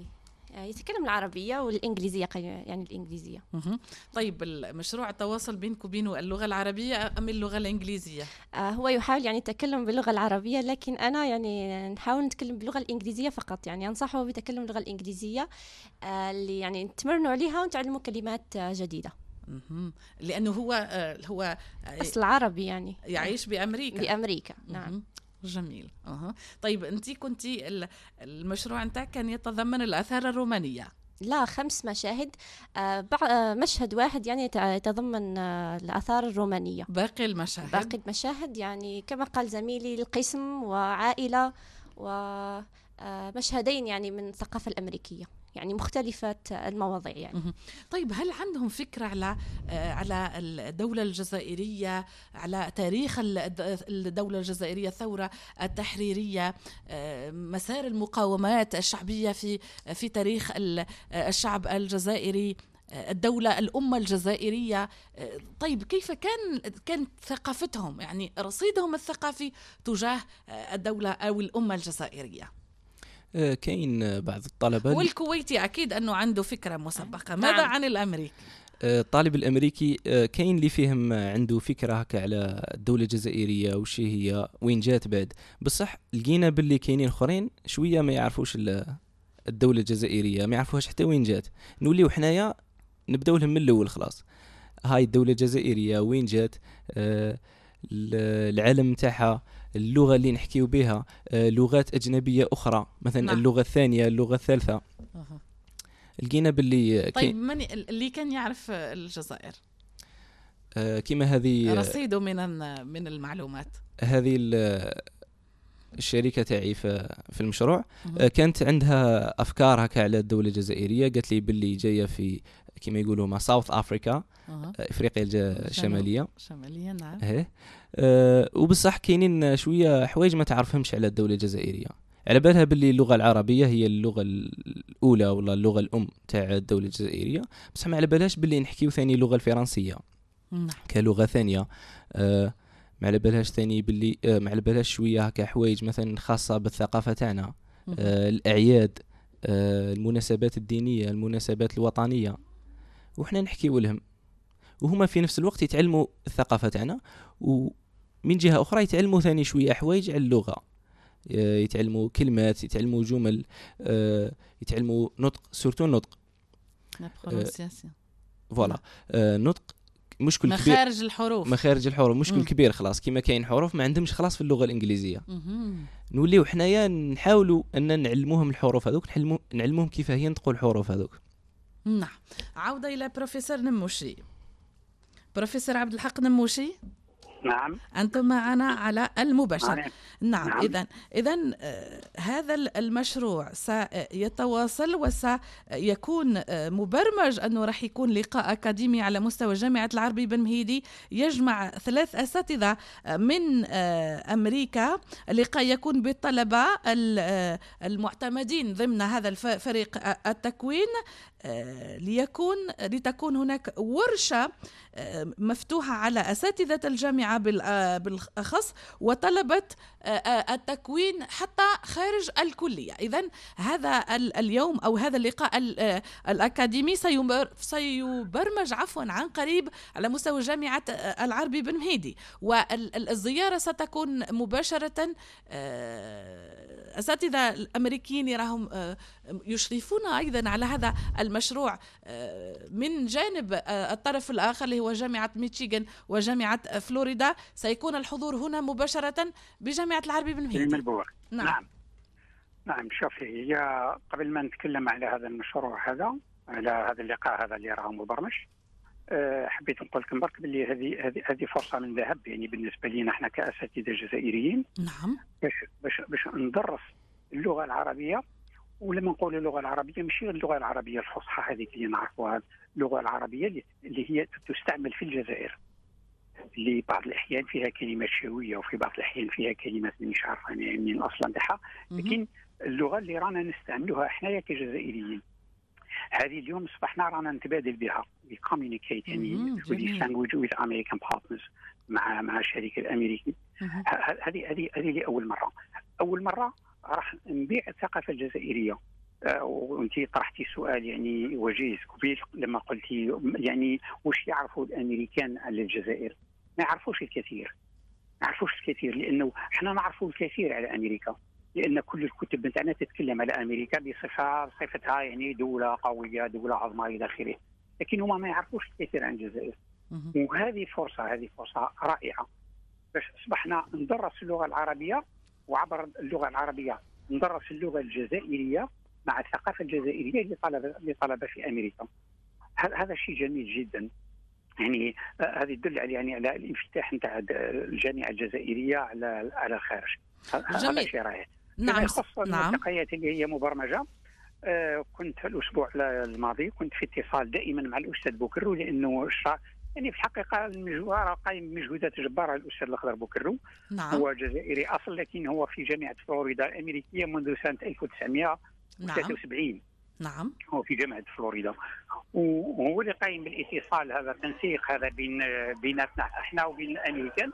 يتكلم العربية والإنجليزية، يعني الإنجليزية. طيب المشروع التواصل بينك وبينه اللغة العربية أم اللغة الإنجليزية؟ آه هو يحاول يعني يتكلم باللغة العربية، لكن أنا يعني نحاول نتكلم باللغة الإنجليزية فقط. يعني أنصحه بتكلم اللغة الإنجليزية آه اللي يعني تمرنوا عليها وتعلموا كلمات آه جديدة. لأنه هو آه هو أصل عربي، يعني يعيش بأمريكا. بأمريكا نعم. جميل. أه. طيب أنت كنتي المشروع أنت كان يتضمن الآثار الرومانية؟ لا، خمس مشاهد. آه مشهد واحد يعني يتضمن آه الآثار الرومانية. باقي المشاهد باقي المشاهد يعني كما قال زميلي القسم وعائلة ومشهدين يعني من الثقافة الأمريكية، يعني مختلفة المواضيع يعني. طيب هل عندهم فكرة على على الدولة الجزائرية، على تاريخ الدولة الجزائرية، الثورة التحريرية، مسار المقاومات الشعبية في في تاريخ الشعب الجزائري، الدولة الأمة الجزائرية؟ طيب كيف كان كانت ثقافتهم، يعني رصيدهم الثقافي تجاه الدولة أو الأمة الجزائرية؟ كاين بعض الطلبة والكويتي أكيد أنه عنده فكرة مسبقة. ماذا عن الأمريكي؟ الطالب الأمريكي كاين اللي فيهم عنده فكرة هكا على الدولة الجزائرية وش هي وين جات بعد، بصح لقينا باللي كاينين اخرين شوية ما يعرفوش الدولة الجزائرية، ما يعرفوش حتى وين جات. نوليو حنايا نبداو لهم من الأول خلاص. هاي الدولة الجزائرية وين جات، آه العالم تاعها، اللغة اللي نحكيو بها، آه لغات أجنبية أخرى مثلا نعم. اللغة الثانية، اللغة الثالثة. أه. لقينا باللي طيب من اللي كان يعرف الجزائر آه كما هذه رصيده من من المعلومات، هذه الشركة تاعي في في المشروع آه كانت عندها أفكار هكا على الدولة الجزائرية. قالت لي باللي جاية في كما يقولوا مع ساوث أفريقيا، أه. إفريقيا الشمالية. شمالية نعم. إيه أه وبصح كاينين شوية حوايج ما تعرفهمش على الدولة الجزائرية. على بالها باللي اللغة العربية هي اللغة الأولى ولا اللغة الأم تاع الدولة الجزائرية، بصح ما على بالهاش باللي نحكيو ثاني اللغة الفرنسية نعم. كلغة ثانية. أه ما على بالهاش ثاني باللي أه ما على بالهاش شوية هكا حوايج مثلا خاصة بالثقافة تاعنا، أه الأعياد، أه المناسبات الدينية، المناسبات الوطنية، وحنا نحكيو لهم وهما في نفس الوقت يتعلموا الثقافة تاعنا، ومن جهة أخرى يتعلموا ثاني شوية حوايج على اللغة، يتعلموا كلمات، يتعلموا جمل، يتعلموا نطق، سورتو النطق فوالا نطق مشكل كبير، مخارج الحروف مخارج الحروف مشكل م. كبير خلاص. كما كاين حروف ما عندهمش خلاص في اللغة الإنجليزية، نوليو حنايا نحاولوا أن نعلموهم الحروف هذوك، نعلموهم كيف هي ينطقوا الحروف هذوك. نعم. عودة إلى بروفيسور نموشي. بروفيسور عبد الحق نموشي. نعم. أنتم معنا على المباشر. نعم. نعم. إذن إذن آه هذا المشروع سيتواصل وسيكون آه مبرمج أنه راح يكون لقاء أكاديمي على مستوى جامعة العربي بن مهيدي يجمع ثلاث أساتذة من آه أمريكا. اللقاء يكون بالطلبة المعتمدين ضمن هذا الفريق التكوين، ليكون لتكون هناك ورشة مفتوحة على أساتذة الجامعة بالأخص وطلبة التكوين حتى خارج الكلية. إذن هذا اليوم أو هذا اللقاء الأكاديمي سيبرمج عفوا عن قريب على مستوى جامعة العربي بن مهيدي، والزيارة ستكون مباشرة. أساتذة الأمريكيين راهم يشرفون أيضا على هذا المشروع من جانب الطرف الآخر اللي هو جامعة ميشيغان وجامعة فلوريدا. سيكون الحضور هنا مباشرة بجامعة العربي بن مهيدي. نعم. نعم نعم. شوفي، هي قبل ما نتكلم على هذا المشروع هذا، على هذا اللقاء هذا اللي راه مبرمج، حبيت نقول لكم برك باللي هذه هذه هذه فرصه من ذهب يعني بالنسبه لنا احنا كاساتذه جزائريين. نعم. باش باش باش ندرس اللغه العربيه. ولما نقول اللغه العربيه ماشي اللغه العربيه الفصحى هذيك اللي نعرفوها، اللغه العربيه اللي هي تستعمل في الجزائر، اللي بعض الاحيان فيها كلمات شهويه وفي بعض الاحيان فيها كلمات مش عارفه من الاصل نتاعها، لكن اللغه اللي رانا نستعملوها احنا كجزائريين هذه اليوم اصبحنا رانا نتبادل بها، كوميونيكيت يعني with language with American partners مع مع الشركه الامريكيه. هذه هذه هذه لاول مره اول مره راح نبيع الثقافه الجزائريه وانت طرحتي سؤال يعني وجيز كبير لما قلتي يعني واش يعرفوا الامريكان على الجزائر؟ ما يعرفوش الكثير، ما يعرفوش الكثير لانه احنا نعرفوا الكثير على امريكا، لان كل الكتب بتاعنا تتكلم على امريكا بصفه بصفتها يعني دوله قويه، دوله عظمى الى اخره، لكن هم ما يعرفوش الكثير عن الجزائر. وهذه فرصه، هذه فرصه رائعه باش اصبحنا ندرس اللغه العربيه، وعبر اللغه العربيه ندرس اللغه الجزائريه مع الثقافه الجزائريه لطلبه لطلبه في امريكا. هذا شيء جميل جدا. يعني هذا يدل على يعني على الانفتاح نتاع الجامعه الجزائريه على على الخارج. هذا شيء رائع. نعم. يخص الملتقيات اللي هي مبرمجه، آه كنت الاسبوع الماضي كنت في اتصال دائما مع الاستاذ بوكرو، لانه يعني في الحقيقه المجهود قايم بمجهودات جباره. الاستاذ الخضر بوكرو نعم. هو جزائري اصل، لكن هو في جامعه فلوريدا الامريكيه منذ سنه ألف وتسعمائة وثلاثة وسبعين. نعم. هو في جامعه فلوريدا، وهو اللي قايم بالاتصال هذا، التنسيق هذا بين بيناتنا احنا وبين الامريكان.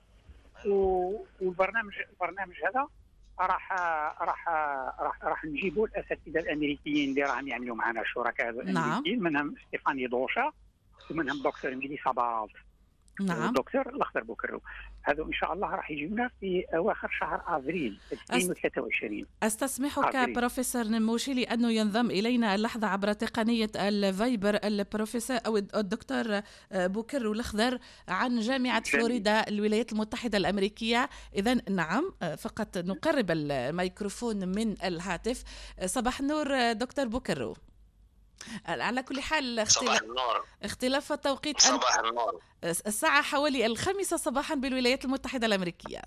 والبرنامج البرنامج هذا راح راح راح راح نجيبوا الاساتذه الامريكيين اللي راهم يعملوا معنا الشركاء الامريكيين. نعم. منهم ستيفاني دوشا، ومنهم دكتور ميليسا بالت، نعم، الدكتور الأخضر بوكرو. هذا إن شاء الله راح يجينا في أواخر شهر أبريل ألفين وثلاثة وعشرين. أستسمحك أبريل. بروفيسور نموشي لأنه ينضم إلينا اللحظة عبر تقنية الفايبر البروفيسور أو الدكتور بوكرو الأخضر عن جامعة جميل. فلوريدا الولايات المتحدة الأمريكية. إذن نعم، فقط نقرب الميكروفون من الهاتف. صباح النور دكتور بوكرو. على كل حال اختلاف, اختلاف التوقيت. صباح النور. الساعة حوالي الخامسة صباحا بالولايات المتحدة الأمريكية.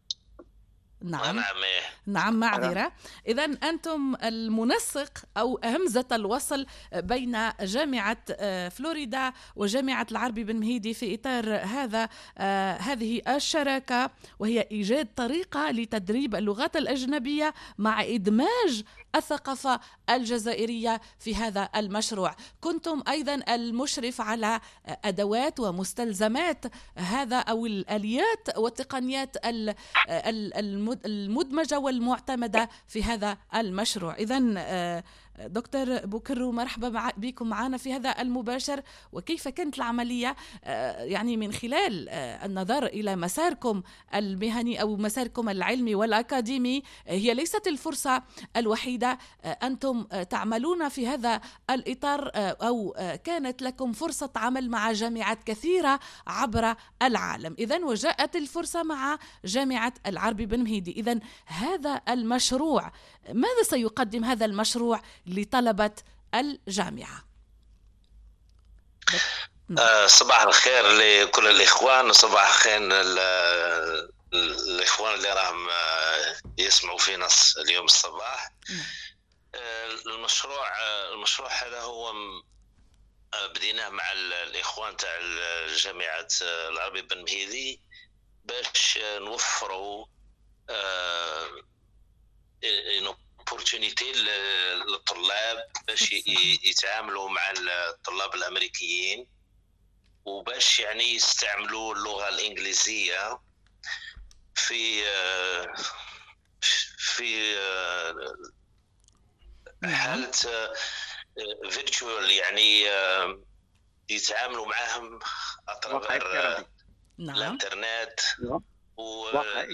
نعم نعم نعم معذرة. إذن أنتم المنسق أو همزة الوصل بين جامعة فلوريدا وجامعة العربي بن مهيدي في إطار هذا هذه الشراكة، وهي إيجاد طريقة لتدريب اللغات الأجنبية مع إدماج الثقافة الجزائرية في هذا المشروع. كنتم أيضا المشرف على أدوات ومستلزمات هذا أو الآليات والتقنيات المدمجة والمعتمدة في هذا المشروع. إذن دكتور بوكرو، مرحبا بكم معنا في هذا المباشر. وكيف كانت العملية يعني من خلال النظر إلى مساركم المهني أو مساركم العلمي والأكاديمي؟ هي ليست الفرصة الوحيدة، أنتم تعملون في هذا الإطار أو كانت لكم فرصة عمل مع جامعات كثيرة عبر العالم. إذن وجاءت الفرصة مع جامعة العربي بن مهيدي. إذن هذا المشروع، ماذا سيقدم هذا المشروع لطلبة الجامعة؟ آه صباح الخير لكل الإخوان، صباح الخير الإخوان اللي راهم يسمعوا فينا اليوم الصباح. آه المشروع المشروع هذا هو بديناه مع الإخوان تاع جامعة العربي بن مهيدي باش نوفروا آه opportunity للطلاب باش يتعاملوا مع الطلاب الامريكيين، وباش يعني يستعملوا اللغه الانجليزيه في في حاله فيرتشوال، يعني يتعاملوا معهم عبر الانترنت. و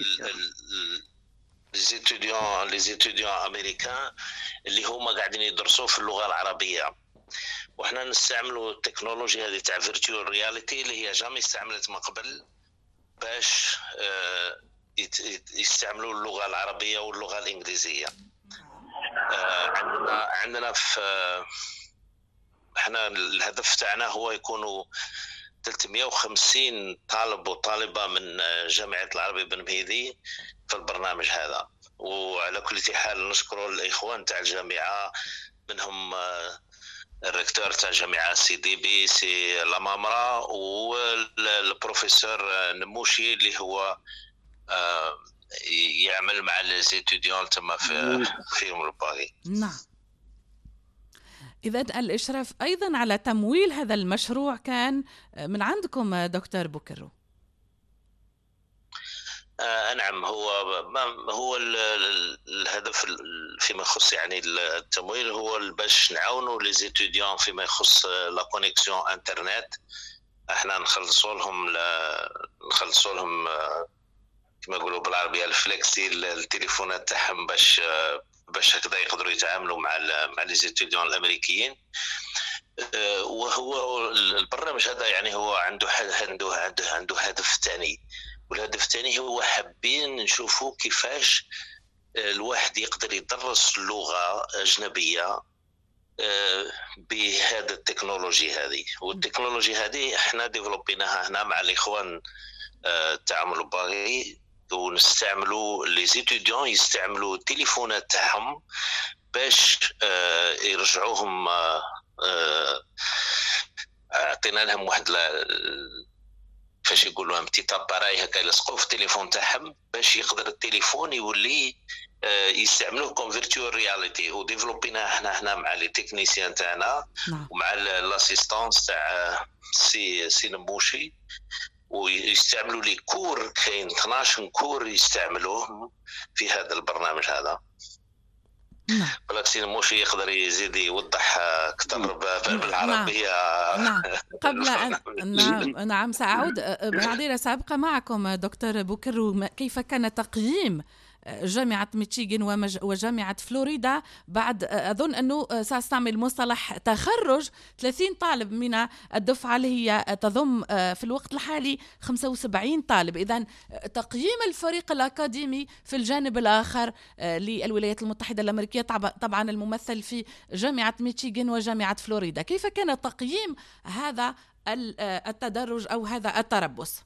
les étudiants les étudiants américains اللي هما قاعدين يدرسوا في اللغه العربيه، وحنا نستعملوا التكنولوجيا هذه تاع فيرتشوال رياليتي اللي هي جامي استعملت من قبل باش يستعملوا اللغه العربيه واللغه الانجليزيه. عندنا عندنا في احنا الهدف تاعنا هو يكونوا ثلاثمائة وخمسين طالب وطالبه من جامعه العربي بن مهيدي في البرنامج هذا. وعلى كل حال نشكر الاخوان تاع الجامعه، منهم الريكتور تاع الجامعه سي دي بي سي لامامرا، والبروفيسور نموشي اللي هو يعمل مع ليزيتوديون تما في في مورباغي. نعم. إذن الإشراف أيضا على تمويل هذا المشروع كان من عندكم دكتور بوكرو؟ آه نعم، هو هو الهدف فيما يخص يعني التمويل هو باش نعاونوا لي زيتوديون فيما يخص لا كونيكسيون انترنت. احنا نخلصوا لهم نخلصوا لهم كما يقولوا بالعربيه الفليكسي التليفونات تاعهم باش باش هكذا يقدروا يتعاملوا مع مع لي زيتوديون الامريكيين. وهو البرنامج هذا يعني هو عنده عنده عنده, عنده هدف ثاني، والهدف الثاني هو حابين نشوفوا كيفاش الواحد يقدر يدرس لغه اجنبيه بهذا التكنولوجي هذه. والتكنولوجي هذه احنا ديفلوبيناها هنا مع الاخوان تعملوا باغي، ونستعملوا لي زيتوديون يستعملوا التليفونات تاعهم باش يرجعوهم. اعطينا لهم واحد كيفاش يقولوا ام تي اباراي هكا يلصقوه في التليفون تاعهم باش يقدر التليفون يولي يستعملوه كوم فيرتوال رياليتي. وديفلوبينا احنا هنا مع لي تكنيسيان تاعنا ومع لاسيستانس تاع سي سي نموشي، ويستعملوا لي كور، كاين اثناش كور يستعملوه في هذا البرنامج هذا. نعم. ولكن سي نموشي يقدر يزيد يوضح اكثر بالعربيه. نعم. قبل ان نعم نعم سأعود معذرة سأبقى معكم دكتور بوكرو. كيف كان تقييم جامعة ميشيغان وجامعة فلوريدا بعد، أظن أنه سأستعمل مصطلح تخرج ثلاثين طالب من الدفعة اللي هي تضم في الوقت الحالي خمسة وسبعين طالب. إذن تقييم الفريق الأكاديمي في الجانب الآخر للولايات المتحدة الأمريكية طبعا الممثل في جامعة ميشيغان وجامعة فلوريدا، كيف كان تقييم هذا التدرج أو هذا التربص؟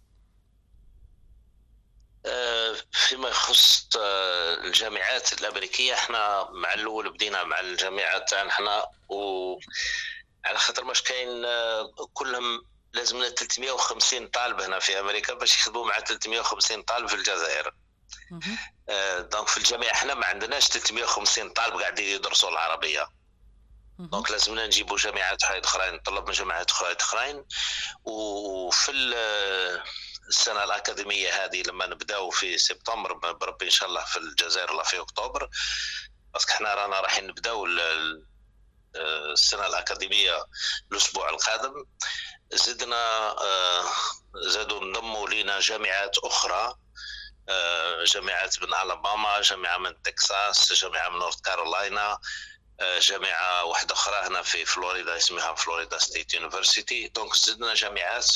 فيما يخص الجامعات الامريكيه احنا مع الاول بدينا مع الجامعات تاعنا احنا، وعلى خاطر ماش كاين كلهم لازمنا ثلاثمائة وخمسين طالب هنا في امريكا باش يخدموا مع ثلاثمائة وخمسين طالب في الجزائر. دونك في الجامعه احنا ما عندناش ثلاثمائة وخمسين طالب قاعدين يدرسوا العربيه، دونك لازمنا نجيبوا جامعات اخرين، طلاب من جامعات اخرين. وفي السنه الاكاديميه هذه لما نبداو في سبتمبر بربي ان شاء الله في الجزائر ولا في اكتوبر، بس احنا رانا رايحين نبداو السنه الاكاديميه الاسبوع القادم. زدنا زادوا انضموا لنا جامعات اخرى، جامعات من الاباما، جامعه من تكساس، جامعه من نورث كارولاينا، جامعه واحده اخرى هنا في فلوريدا اسمها فلوريدا ستيت يونيفرسيتي. دونك زدنا جامعات،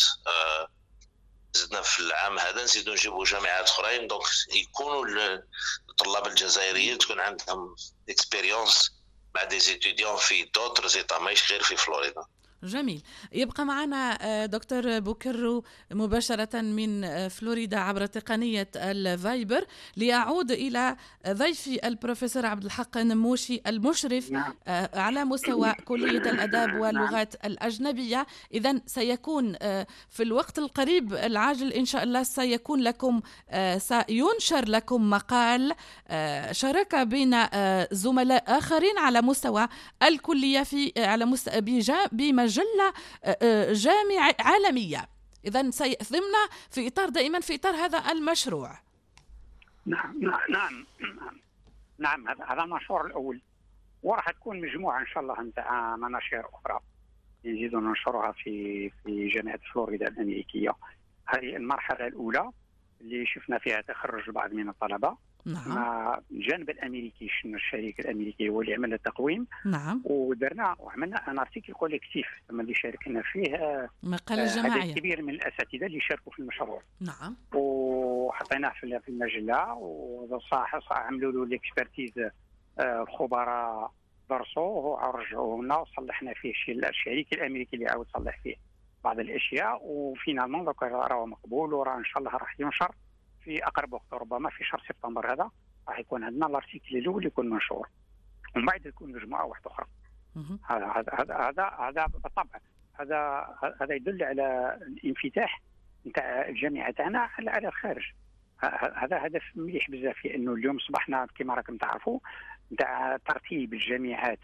زدنا في العام هذا نزيدوا نجيبوا جامعات اخرين، دونك يكونوا الطلاب الجزائريين تكون عندهم اكسبيريونس مع دي زيتوديون في دوتر زيتا ماهيش غير في فلوريدا. جميل. يبقى معنا دكتور بوكرو مباشرة من فلوريدا عبر تقنية الفايبر. لأعود إلى ضيفي البروفيسور عبد الحق نموشي المشرف نعم. على مستوى كلية الآداب واللغات نعم. الأجنبية. إذن سيكون في الوقت القريب العاجل إن شاء الله سيكون لكم سينشر لكم مقال شراكة بين زملاء آخرين على مستوى الكلية في على مستوى بمجال مجلة جامعة عالمية. إذن سيخدمنا في إطار دائما في إطار هذا المشروع. نعم نعم نعم نعم هذا هذا المشروع الأول، وراح تكون مجموعة إن شاء الله نتاع مناشير أخرى نزيدوا ننشرها في في جامعة فلوريدا الأمريكية. هذه المرحلة الأولى اللي شفنا فيها تخرج بعض من الطلبة. نعم. مع الجانب الامريكي الشريك الامريكي هو اللي عمل التقويم. نعم. ودرنا وعملنا ان ارتيكل كوليكتيف ثم اللي شاركنا فيه مقاله جماعيه عدد كبير من الاساتذه اللي شاركوا في المشروع. نعم. وحطيناه في المجله وصح عملوا له الاكسبرتيز، الخبراء درسوه ورجعوه لنا وصلحنا فيه شيء الشريك الامريكي اللي عاود صلح فيه بعض الاشياء، وفينالمون دوك راه مقبول وراه ان شاء الله راح ينشر في اقرب وقت، ربما في شهر سبتمبر هذا راح يكون عندنا الارتيكل الاول يكون منشور، ومن بعد يكون مجموعه واحده اخرى. هذا هذا هذا هذا بالطبع هذا هذا يدل على الانفتاح نتاع الجامعه تاعنا على على الخارج. هذا هدف مليح بزاف، لانه اليوم اصبحنا كما راكم تعرفوا نتاع ترتيب الجامعات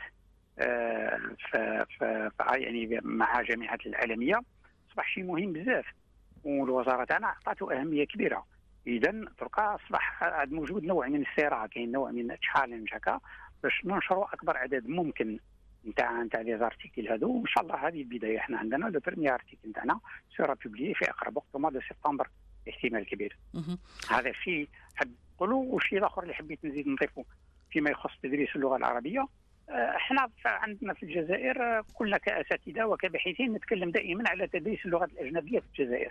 ف يعني مع جامعات العالميه اصبح شيء مهم بزاف، والوزاره تاعنا اعطته اهميه كبيره. اذا تلقى اصبح موجود نوع من الصراع، كاين نوع من تشالنج هكا باش ننشروا اكبر عدد ممكن نتاع نتاع لي زارتيكل هذو. وان شاء الله هذه البدايه. احنا عندنا لو بريمير ارتيكل نتاعنا سيرا بوبلي في اقرب وقت مو دو سبتمبر احتمال كبير. هذا الشيء حب نقولوا. والشيء الاخر اللي حبيت نزيد نضيفه فيما يخص تدريس اللغه العربيه، احنا عندنا في الجزائر كلنا كاساتذه وكباحثين نتكلم دائما على تدريس اللغات الاجنبيه في الجزائر.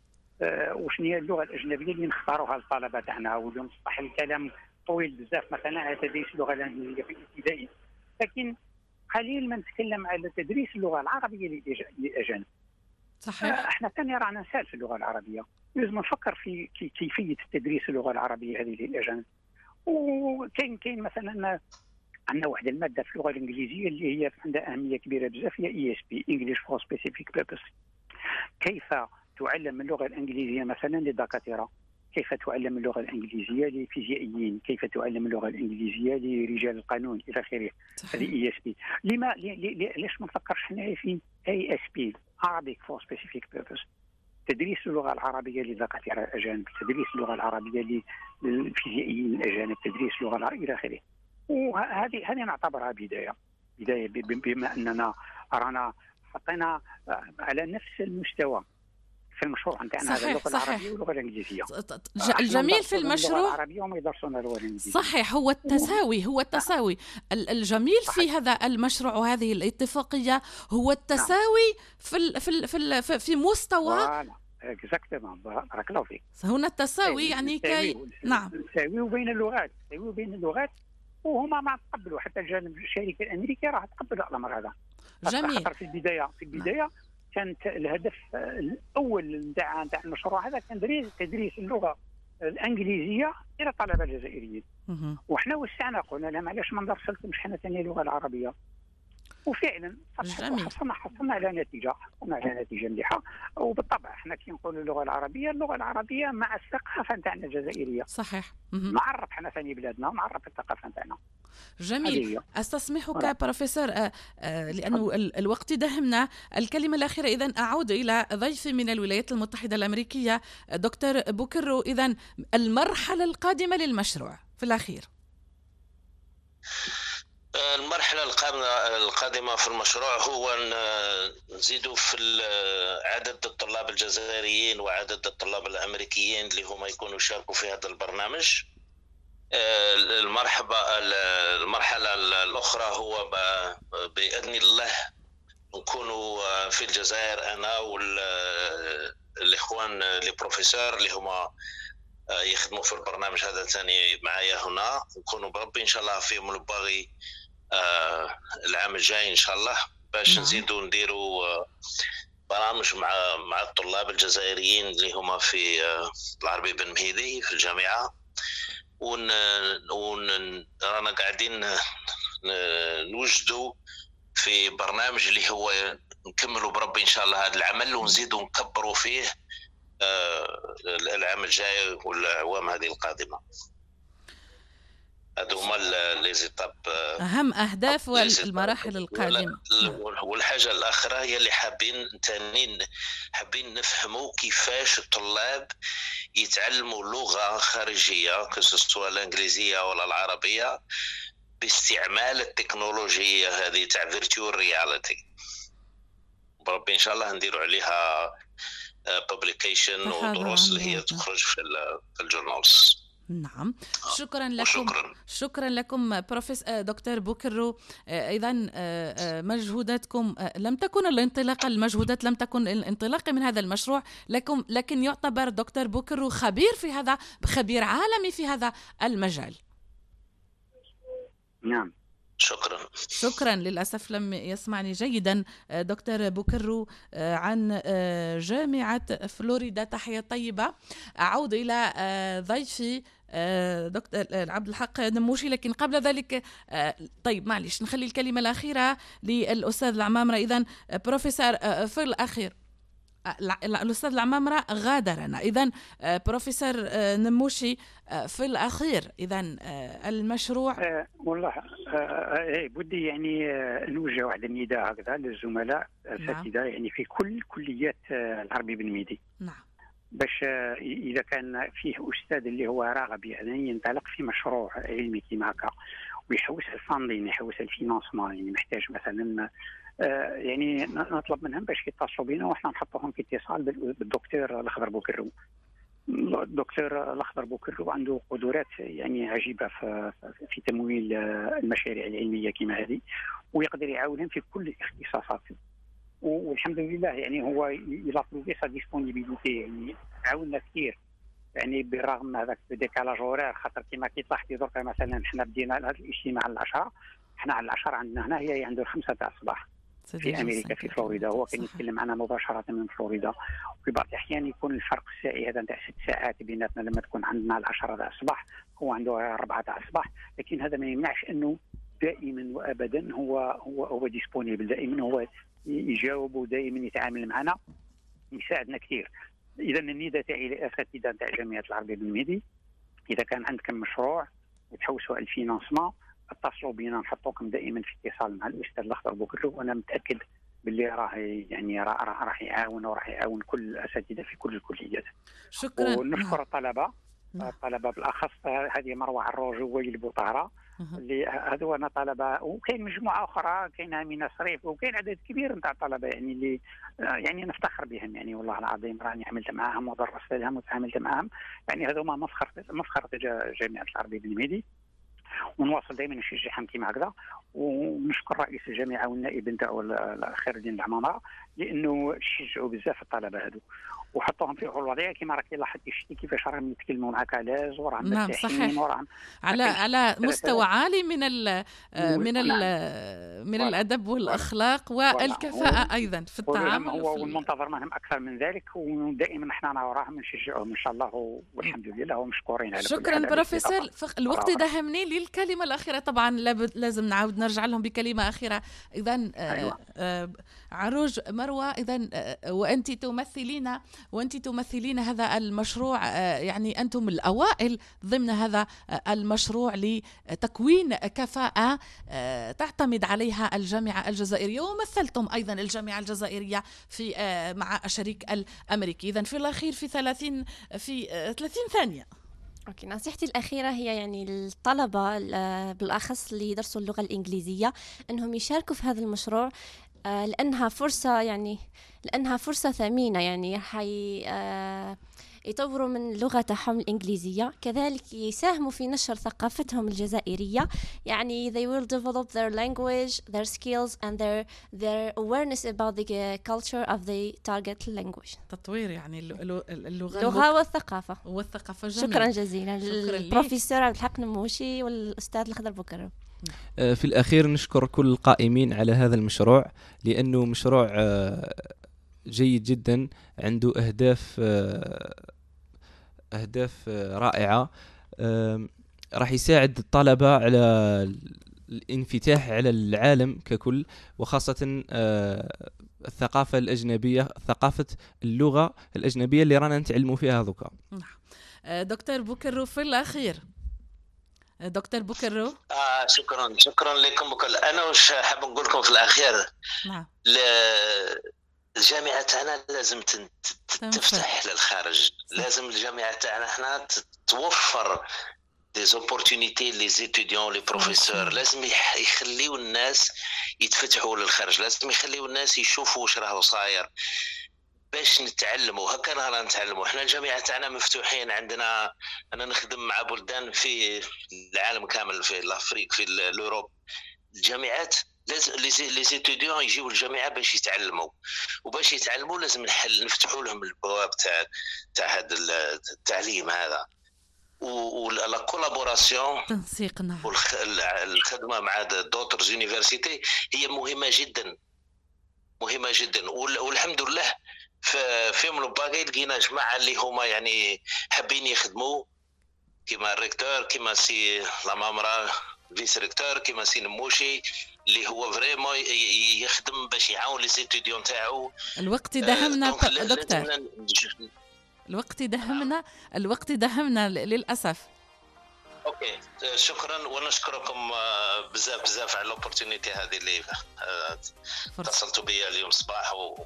وشنو هي اللغه الاجنبيه اللي نختاروها للطلبه تاعنا، واليوم صح الكلام طويل بزاف مثلا على تدريس اللغه الانجليزيه في الابتدائي، لكن قليل ما نتكلم على تدريس اللغه العربيه للاجانب. صحيح. احنا ثاني رانا نسال في اللغه العربيه، لازم نفكر في كيفيه تدريس اللغه العربيه هذه للاجانب. وكاين كاين مثلا عندنا واحد الماده في اللغه الانجليزيه اللي هي عندها اهميه كبيره بزاف، هي اي اس بي انجلش فور سبيسيفيك بيربس. كيف تعلم اللغه الانجليزيه مثلا للدكاتره، كيف تعلم اللغه الانجليزيه للفيزيائيين، كيف تعلم اللغه الانجليزيه لرجال القانون الى اخره. هذه اي اس بي. لما ليش ما نفكرش حنا في اي اس بي Arabic for specific purpose؟ تدريس اللغه العربيه للدكاتره الاجانب، تدريس اللغه العربيه للفيزيائيين الاجانب، تدريس اللغه العربيه الى اخره. وهذه هذه نعتبرها بدايه بدايه بما اننا رانا حطينا على نفس المستوى في المشروع نتاعنا هذا اللغه العربيه واللغه الانجليزيه. الجميل في المشروع اللغه العربيه وما يدرسون اللغه الانجليزيه. صحيح، هو التساوي هو التساوي الجميل في هذا المشروع وهذه الاتفاقيه هو التساوي في ال في ال في, ال في مستوى. اكزاكتومون، بارك الله فيك. هنا التساوي يعني كي نعم التساوي بين اللغات، التساوي بين اللغات، وهما ما تقبلوا. حتى الجانب الشركه الامريكيه راح تقبل الامر هذا. جميل. في البدايه في البدايه كانت الهدف الاول نتاع نتاع المشروع هذا كان تدريس تدريس اللغه الانجليزيه الى الطلبه الجزائريين. وحنا وسعنا قلنا لهم علاش ما ندرس لكمش حنا ثاني اللغه العربيه. وفعلا حصلنا حصلنا على نتيجه حصلنا على نتيجه مليحه. وبالطبع احنا كي نقولوا اللغه العربيه، اللغه العربيه مع الثقافه نتاعنا الجزائريه. صحيح. نعرف حنا ثاني بلادنا ونعرف الثقافه نتاعنا. جميل. استسمحك بروفيسور آه آه لانه الوقت دهمنا. الكلمه الاخيره اذا اعود الى ضيفي من الولايات المتحده الامريكيه دكتور بوكرو. اذا المرحله القادمه للمشروع في الاخير. المرحلة القادمة في المشروع هو نزيدوا في عدد الطلاب الجزائريين وعدد الطلاب الأمريكيين اللي هم يكونوا يشاركوا في هذا البرنامج. المرحبة المرحلة الأخرى هو بإذن الله نكونوا في الجزائر أنا والإخوان البروفيسور اللي هم يخدموا في البرنامج هذا ثاني معايا هنا، نكونوا بربي إن شاء الله في ملبغي آه العام الجاي إن شاء الله باش نزيدوا نديروا آه برامج مع مع الطلاب الجزائريين اللي هما في آه العربي بن مهيدي في الجامعة. ون ون رانا قاعدين نوجدوا في برنامج اللي هو نكملوا بربي إن شاء الله هذا العمل ونزيدوا نكبروا فيه آه العام الجاي والأعوام هذه القادمة. هذو هما لي زيتاب اهم اهداف والمراحل القادمه. والحاجه الاخرى هي اللي حابين ثاني حابين نفهموا كيفاش الطلاب يتعلموا لغه خارجيه سواء الانجليزيه ولا العربيه باستعمال التكنولوجيا هذه تاع فيرتشوال رياليتي. بربي ان شاء الله نديروا عليها بابليكيشن ودروس اللي هي تخرج في الجورنالز. نعم، شكرا لكم. شكرا, شكرا لكم بروفيسور دكتور بوكرو. ايضا مجهوداتكم لم تكن الانطلاقه المجهودات لم تكن الانطلاقه من هذا المشروع، لكم لكن يعتبر دكتور بوكرو خبير في هذا، خبير عالمي في هذا المجال. نعم، شكرا. شكرا. للأسف لم يسمعني جيدا دكتور بوكرو عن جامعة فلوريدا. تحية طيبة. أعود إلى ضيفي دكتور عبد الحق نموشي، لكن قبل ذلك طيب معلش نخلي الكلمة الأخيرة للأستاذ العمامرة. إذن بروفيسور في الأخير الأستاذ العمامرة غادرنا، إذن بروفيسور نموشي في الأخير إذن المشروع أه والله أه بدي يعني نوجه واحد النداء هكذا للزملاء الأساتذة نعم. يعني في كل كليات العربي بن مهيدي نعم، باش إذا كان فيه أستاذ اللي هو راغب يعني ينطلق في مشروع علمي كيما هكا ويحوسها الفاندين، يحوسها الفينانسمون. يعني محتاج مثلا آه يعني نطلب منهم باش يتصلوا بينا وإحنا نحطوهم في اتصال بالدكتور الأخضر بوكرو. الدكتور الأخضر بوكرو عنده قدرات يعني عجيبة في, في تمويل المشاريع العلمية كما هذه، ويقدر يعاونهم في كل الاختصاصات. والحمد لله يعني هو الى بروفي سا ديسبونيبيليتي، يعني عاوننا كثير يعني بالرغم من هذاك الديكالاج هورير. خاطر كما كيطلع درك مثلا حنا بدينا هذا الاجتماع على العشرة، حنا على العشرة عندنا هنا هي عنده الخمسة تاع الصباح في امريكا في فلوريدا. هو كان يتكلم معنا مباشره من فلوريدا، وفي بعض الاحيان يكون الفرق الساعي هذا تاع ست ساعات بيناتنا. لما تكون عندنا العشرة تاع الصباح هو عنده أربعة تاع الصباح، لكن هذا ما يمنعش انه دائما وابدا هو هو هو ديسبونيبل، دائما هو يجاوب ودائما يتعامل معنا، يساعدنا كثير. اذا النداء تاعي للاساتذه تاع جامعه العربيه بن مهدي، اذا كان عندكم مشروع وتحوسوا على الفينانسمون اتصلوا بنا، نحطوكم دائما في اتصال مع الاستاذ الاخضر بوكرو، وانا متاكد باللي راه يعني راح راح يعاون وراح يعاون كل الاساتذه في كل الكليات. شكرا. ونشكر الطلبه الطلبه بالاخص هذه مروه عروج وويل بوطاره اللي هذو انا طلبه، وكاين مجموعه اخرى كاين امينه صريف، وكاين عدد كبير نتاع الطلبه يعني اللي يعني نفتخر بهم. يعني والله العظيم راني عملت معاهم ودرست لهم وتعاملت معاهم، يعني هذوما مفخر مفخر جامعه العربيه بن مهدي، ونواصل دائما نشجعهم كيما هكذا. ونشكر رئيس الجامعه والنائب نتاعو خير الدين العمامره لانه شجعوا بزاف الطلبه هذو وحطوهم في الوضعيه كما راكي لاحظتي شتي كيفاش راهم يتكلموا معك علاز وراهم مرتاحين وراهم على على مستوى عالي من ال من ال من الادب والاخلاق والكفاءه ايضا في التعامل. هو والمنتظر منهم اكثر من ذلك، ودائما احنا نراهم نشجعهم ان شاء الله والحمد لله ومشكورين على شكرا بروفيسور. الوقت داهمني للكلمه الاخيره، طبعا لازم نعاود نرجع لهم بكلمه اخيره. اذا أيوة. عروج مروه، اذا وانت تمثلين وأنت تمثلين هذا المشروع، يعني أنتم الأوائل ضمن هذا المشروع لتكوين كفاءة تعتمد عليها الجامعة الجزائرية، ومثلتم أيضا الجامعة الجزائرية في مع الشريك الأمريكي. إذن في الأخير في ثلاثين في ثلاثين ثانية. أوكي، نصيحتي الأخيرة هي يعني الطلبة بالأخص اللي يدرسوا اللغة الإنجليزية أنهم يشاركوا في هذا المشروع، لأنها فرصة يعني لأنها فرصة ثمينة، يعني حي يطوروا من لغتهم الإنجليزية، كذلك يساهموا في نشر ثقافتهم الجزائرية. يعني they will develop their language, their skills and their their awareness about the culture of the target language. تطوير يعني اللغة اللغة والثقافة والثقافة. جميل. شكرا جزيلا للبروفيسور عبد الحق نموشي والأستاذ الأخضر بوكرو. في الأخير نشكر كل القائمين على هذا المشروع، لأنه مشروع جيد جدا، عنده أهداف أهداف رائعة، راح يساعد الطلبة على الانفتاح على العالم ككل، وخاصة الثقافة الأجنبية، ثقافة اللغة الأجنبية اللي رانا نتعلموا فيها ذوكا. دكتور بوكرو في الأخير. دكتور بوكرو. آه شكرا شكرا لكم بكل. أنا وش حاب نقول لكم في الأخير. نعم. الجامعة تاعنا لازم تفتح للخارج، لازم الجامعة تاعنا احنا توفر دي زوبورتونيتي لي زيتوديون لي بروفيسور، لازم يخليوا الناس يتفتحوا للخارج، لازم يخليوا الناس يشوفوا واش راهو صاير باش نتعلموا. هكا رانا نتعلموا. احنا الجامعة تاعنا مفتوحين، عندنا انا نخدم مع بلدان في العالم كامل، في الافريق، في الاوروب. الجامعات لازم لي زيتوديون يجيو الجامعه باش يتعلموا، وباش يتعلموا لازم نحل نفتحوا لهم البواب تاع تاع هذا التعليم هذا، ولا كولابوراسيون تنسيقنا والخدمه مع دوتر يونيفرسيتي هي مهمه جدا مهمه جدا. والحمد لله في من باقي لقينا جماعه اللي هما يعني حابين يخدموا كيما الريكتور، كيما سي لامامرا فيس ريكتور، كيما سي نموشي اللي هو فريمون يخدم باش يعاون لي ستوديون تاعو. الوقت دهمنا دكتور، الوقت دهمنا الوقت دهمنا للاسف. اوكي شكرا، ونشكركم بزاف بزاف على الاوبورتونيتي هذه اللي اتصلتوا بي اليوم صباح،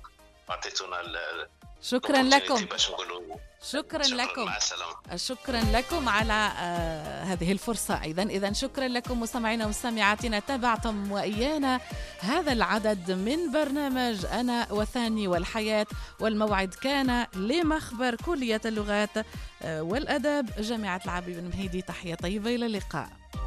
اعطيتونا شكرا لكم. شكرا لكم. مع السلامة. شكرا لكم على آه هذه الفرصة أيضا. إذن شكرا لكم مستمعينا ومستمعاتنا، تابعتم وإيانا هذا العدد من برنامج أنا وثاني والحياة، والموعد كان لمخبر كلية اللغات آه والأدب جامعة العربي بن مهيدي. تحية طيبة، إلى اللقاء.